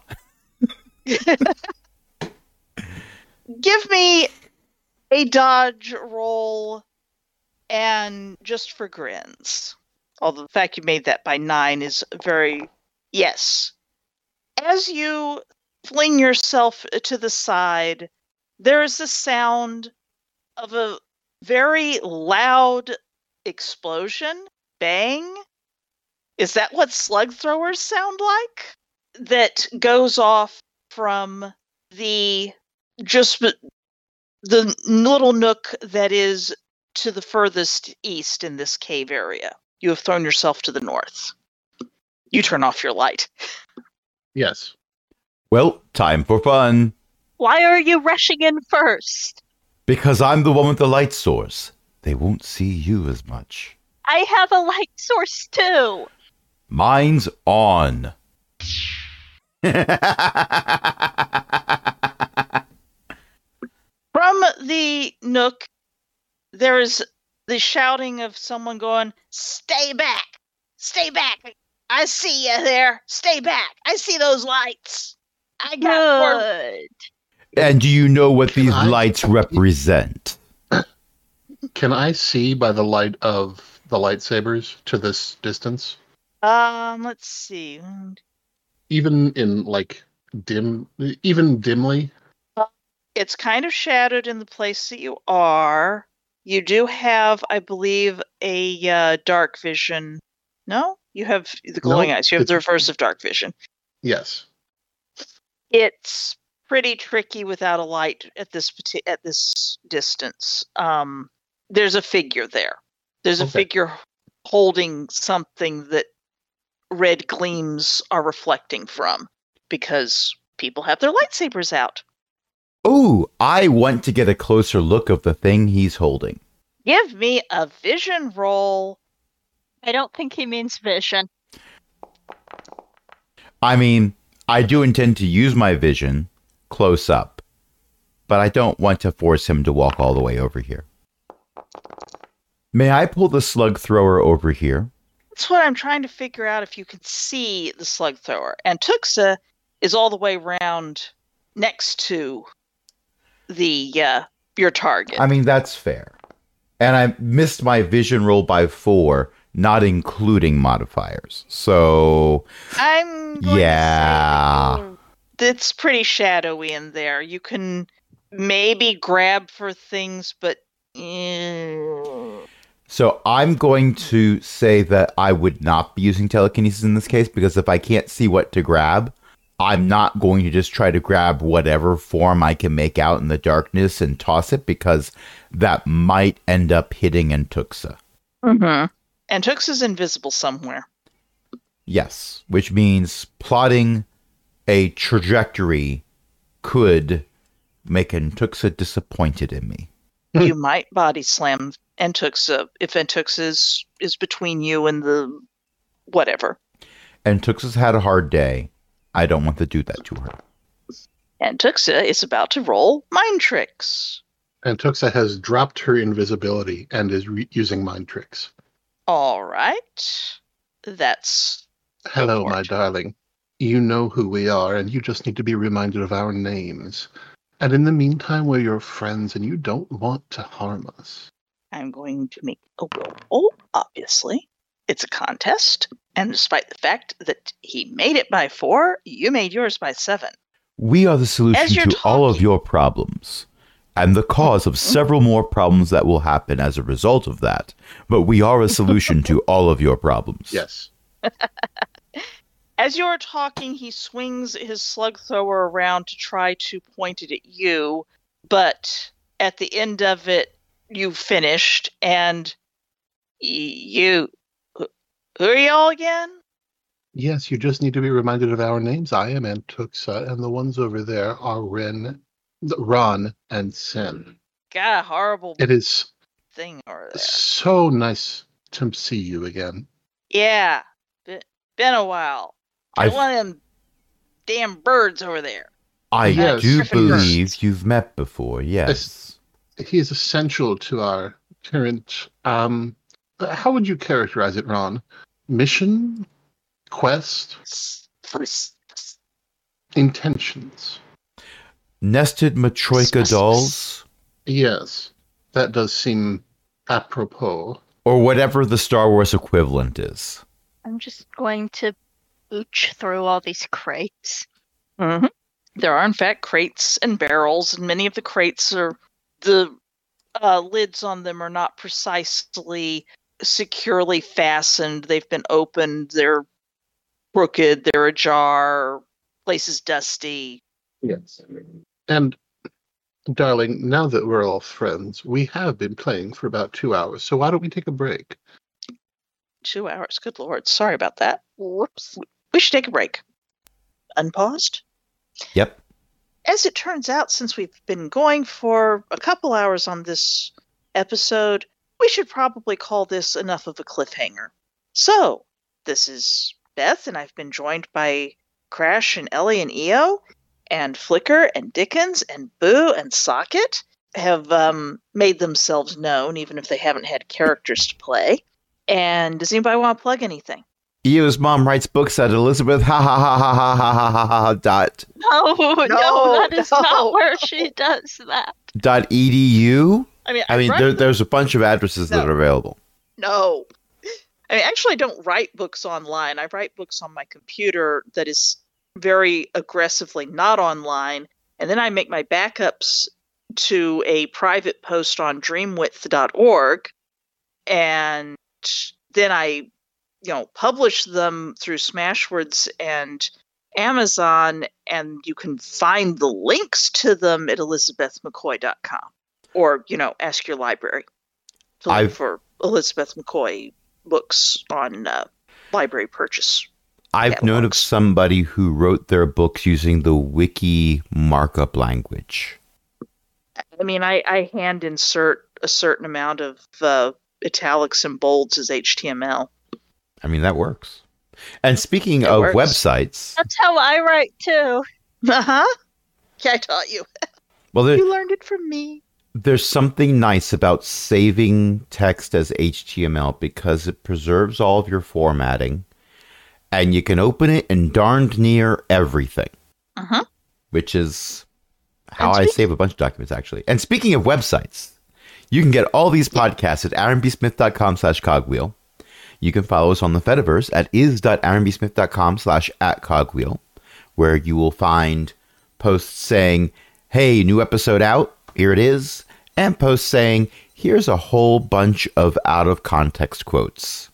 Give me a dodge roll, and just for grins. Although the fact you made that by nine is very... Yes. As you fling yourself to the side, there is the sound of a very loud explosion. Bang. Is that what slug throwers sound like? That goes off from the just the little nook that is to the furthest east in this cave area. You have thrown yourself to the north. You turn off your light. Yes. Well, time for fun. Why are you rushing in first? Because I'm the one with the light source. They won't see you as much. I have a light source too. Mine's on. From the nook, there is the shouting of someone going, "Stay back! Stay back! I see you there! Stay back! I see those lights! I got more." Good. And do you know what Can these I- lights represent? Can I see by the light of the lightsabers to this distance? Um, let's see. Even in, like, dim, even dimly? It's kind of shadowed in the place that you are. You do have, I believe, a uh, dark vision. No? You have the glowing No, eyes. You have the it's- reverse of dark vision. Yes. It's pretty tricky without a light at this parti- at this distance. Um, there's a figure there. There's a Okay. figure holding something that red gleams are reflecting from because people have their lightsabers out. Oh, I want to get a closer look of the thing he's holding. Give me a vision roll. I don't think he means vision. I mean, I do intend to use my vision close up, but I don't want to force him to walk all the way over here. May I pull the slug thrower over here? That's what I'm trying to figure out if you can see the slug thrower. And Tuxa is all the way around next to the uh, your target. I mean, that's fair. And I missed my vision roll by four, not including modifiers. So, I'm going yeah. to say that it's pretty shadowy in there. You can maybe grab for things, but eh. So I'm going to say that I would not be using telekinesis in this case, because if I can't see what to grab, I'm not going to just try to grab whatever form I can make out in the darkness and toss it, because that might end up hitting Antuxa. Mm-hmm. And Tuxa's invisible somewhere. Yes, which means plotting a trajectory could make Antuxa disappointed in me. You might body slam Antuxa if Antuxa is, is between you and the whatever. Antuxa's had a hard day. I don't want to do that to her. Antuxa is about to roll mind tricks. And Tuxa has dropped her invisibility and is re- using mind tricks. All right. That's Hello, for my it. darling. You know who we are, and you just need to be reminded of our names. And in the meantime, we're your friends, and you don't want to harm us. I'm going to make a will roll, obviously. It's a contest, and despite the fact that he made it by four, you made yours by seven. We are the As solution you're to all of talking- your problems. and the cause of several more problems that will happen as a result of that. But we are a solution to all of your problems. Yes. As you're talking, he swings his slug thrower around to try to point it at you, but at the end of it, you've finished, and y- you... Who are y'all again? Yes, you just need to be reminded of our names. I am Antuxa, and the ones over there are Ren, Ron, and Sen. Got a horrible It is thing over there. so nice to see you again. Yeah, been, been a while. I I've- one of them damn birds over there. I Yes. do Griffin believe birds. you've met before, yes. He is essential to our current, um, how would you characterize it, Ron? Mission? Quest? Intentions? Nested Matroika dolls, Yes, that does seem apropos. or whatever the Star Wars equivalent is. I'm just going to ooch through all these crates. Mm-hmm. There are, in fact, crates and barrels, and many of the crates are the uh, lids on them are not precisely securely fastened. They've been opened. They're crooked. They're ajar. Place is dusty. Yes. And, darling, now that we're all friends, we have been playing for about two hours, so why don't we take a break? Two hours. Good Lord. Sorry about that. Whoops. We should take a break. Unpaused? Yep. As it turns out, since we've been going for a couple hours on this episode, we should probably call this enough of a cliffhanger. So, this is Beth, and I've been joined by Crash and Ellie and E O, and Flicker and Dickens and Boo and Socket have um, made themselves known, even if they haven't had characters to play. And does anybody want to plug anything? E O's mom writes books at Elizabeth ha ha ha ha ha ha ha ha ha dot No, no, No, that is no. not where she does that. dot edu. I mean, I mean, write there, them- there's a bunch of addresses that No. are available. No. I mean, actually, I don't write books online. I write books on my computer that is very aggressively not online. And then I make my backups to a private post on dreamwidth dot org. And then I, you know, publish them through Smashwords and Amazon. And you can find the links to them at elizabeth mccoy dot com. Or, you know, ask your library to look I've- for Elizabeth McCoy books on uh, library purchase. I've known of Catalogs. somebody who wrote their books using the wiki markup language. I mean, I, I hand insert a certain amount of uh, italics and bolds as H T M L. I mean, that works. And speaking It of works. websites, That's how I write too. Uh huh. Yeah, I taught you. well, there, You learned it from me. there's something nice about saving text as H T M L because it preserves all of your formatting and you can open it in darned near everything, Uh huh. which is how And I speak- save a bunch of documents, actually. And speaking of websites, you can get all these podcasts at aaron b smith dot com slash cogwheel. You can follow us on the Fediverse at is dot aaron b smith dot com slash at cogwheel, where you will find posts saying, hey, new episode out, here it is, and posts saying, here's a whole bunch of out-of-context quotes.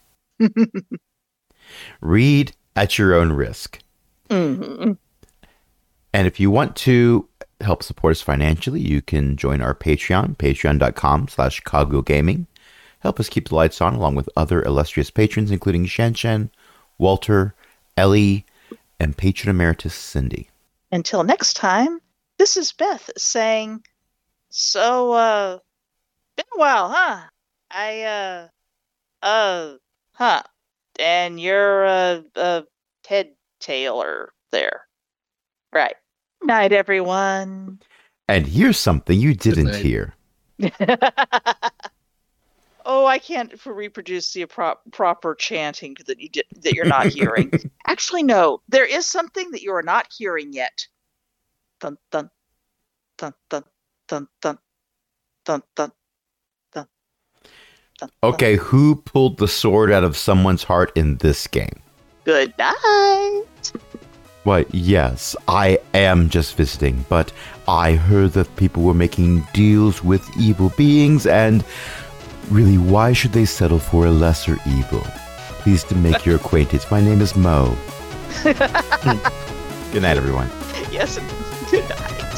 Read at your own risk. Mm-hmm. And if you want to help support us financially, you can join our Patreon, patreon dot com slash cogwheel gaming. Help us keep the lights on along with other illustrious patrons, including Shen Shen, Walter, Ellie, and patron emeritus Cindy. Until next time, this is Beth saying, so, uh, been a while, huh? I, uh, uh, huh. And you're, uh, uh, Ted Taylor there. Right. Night, everyone. And here's something you didn't night. hear. Oh, I can't f- reproduce the appro- proper chanting that you di- that you're not hearing. Actually, no. There is something that you are not hearing yet. Dun dun dun dun dun dun dun dun dun. dun. Okay, who pulled the sword out of someone's heart in this game? Good night. Why, yes, I am just visiting, but I heard that people were making deals with evil beings, and really, why should they settle for a lesser evil? Pleased to make your acquaintance. My name is Mo. Good night, everyone. Yes, good night.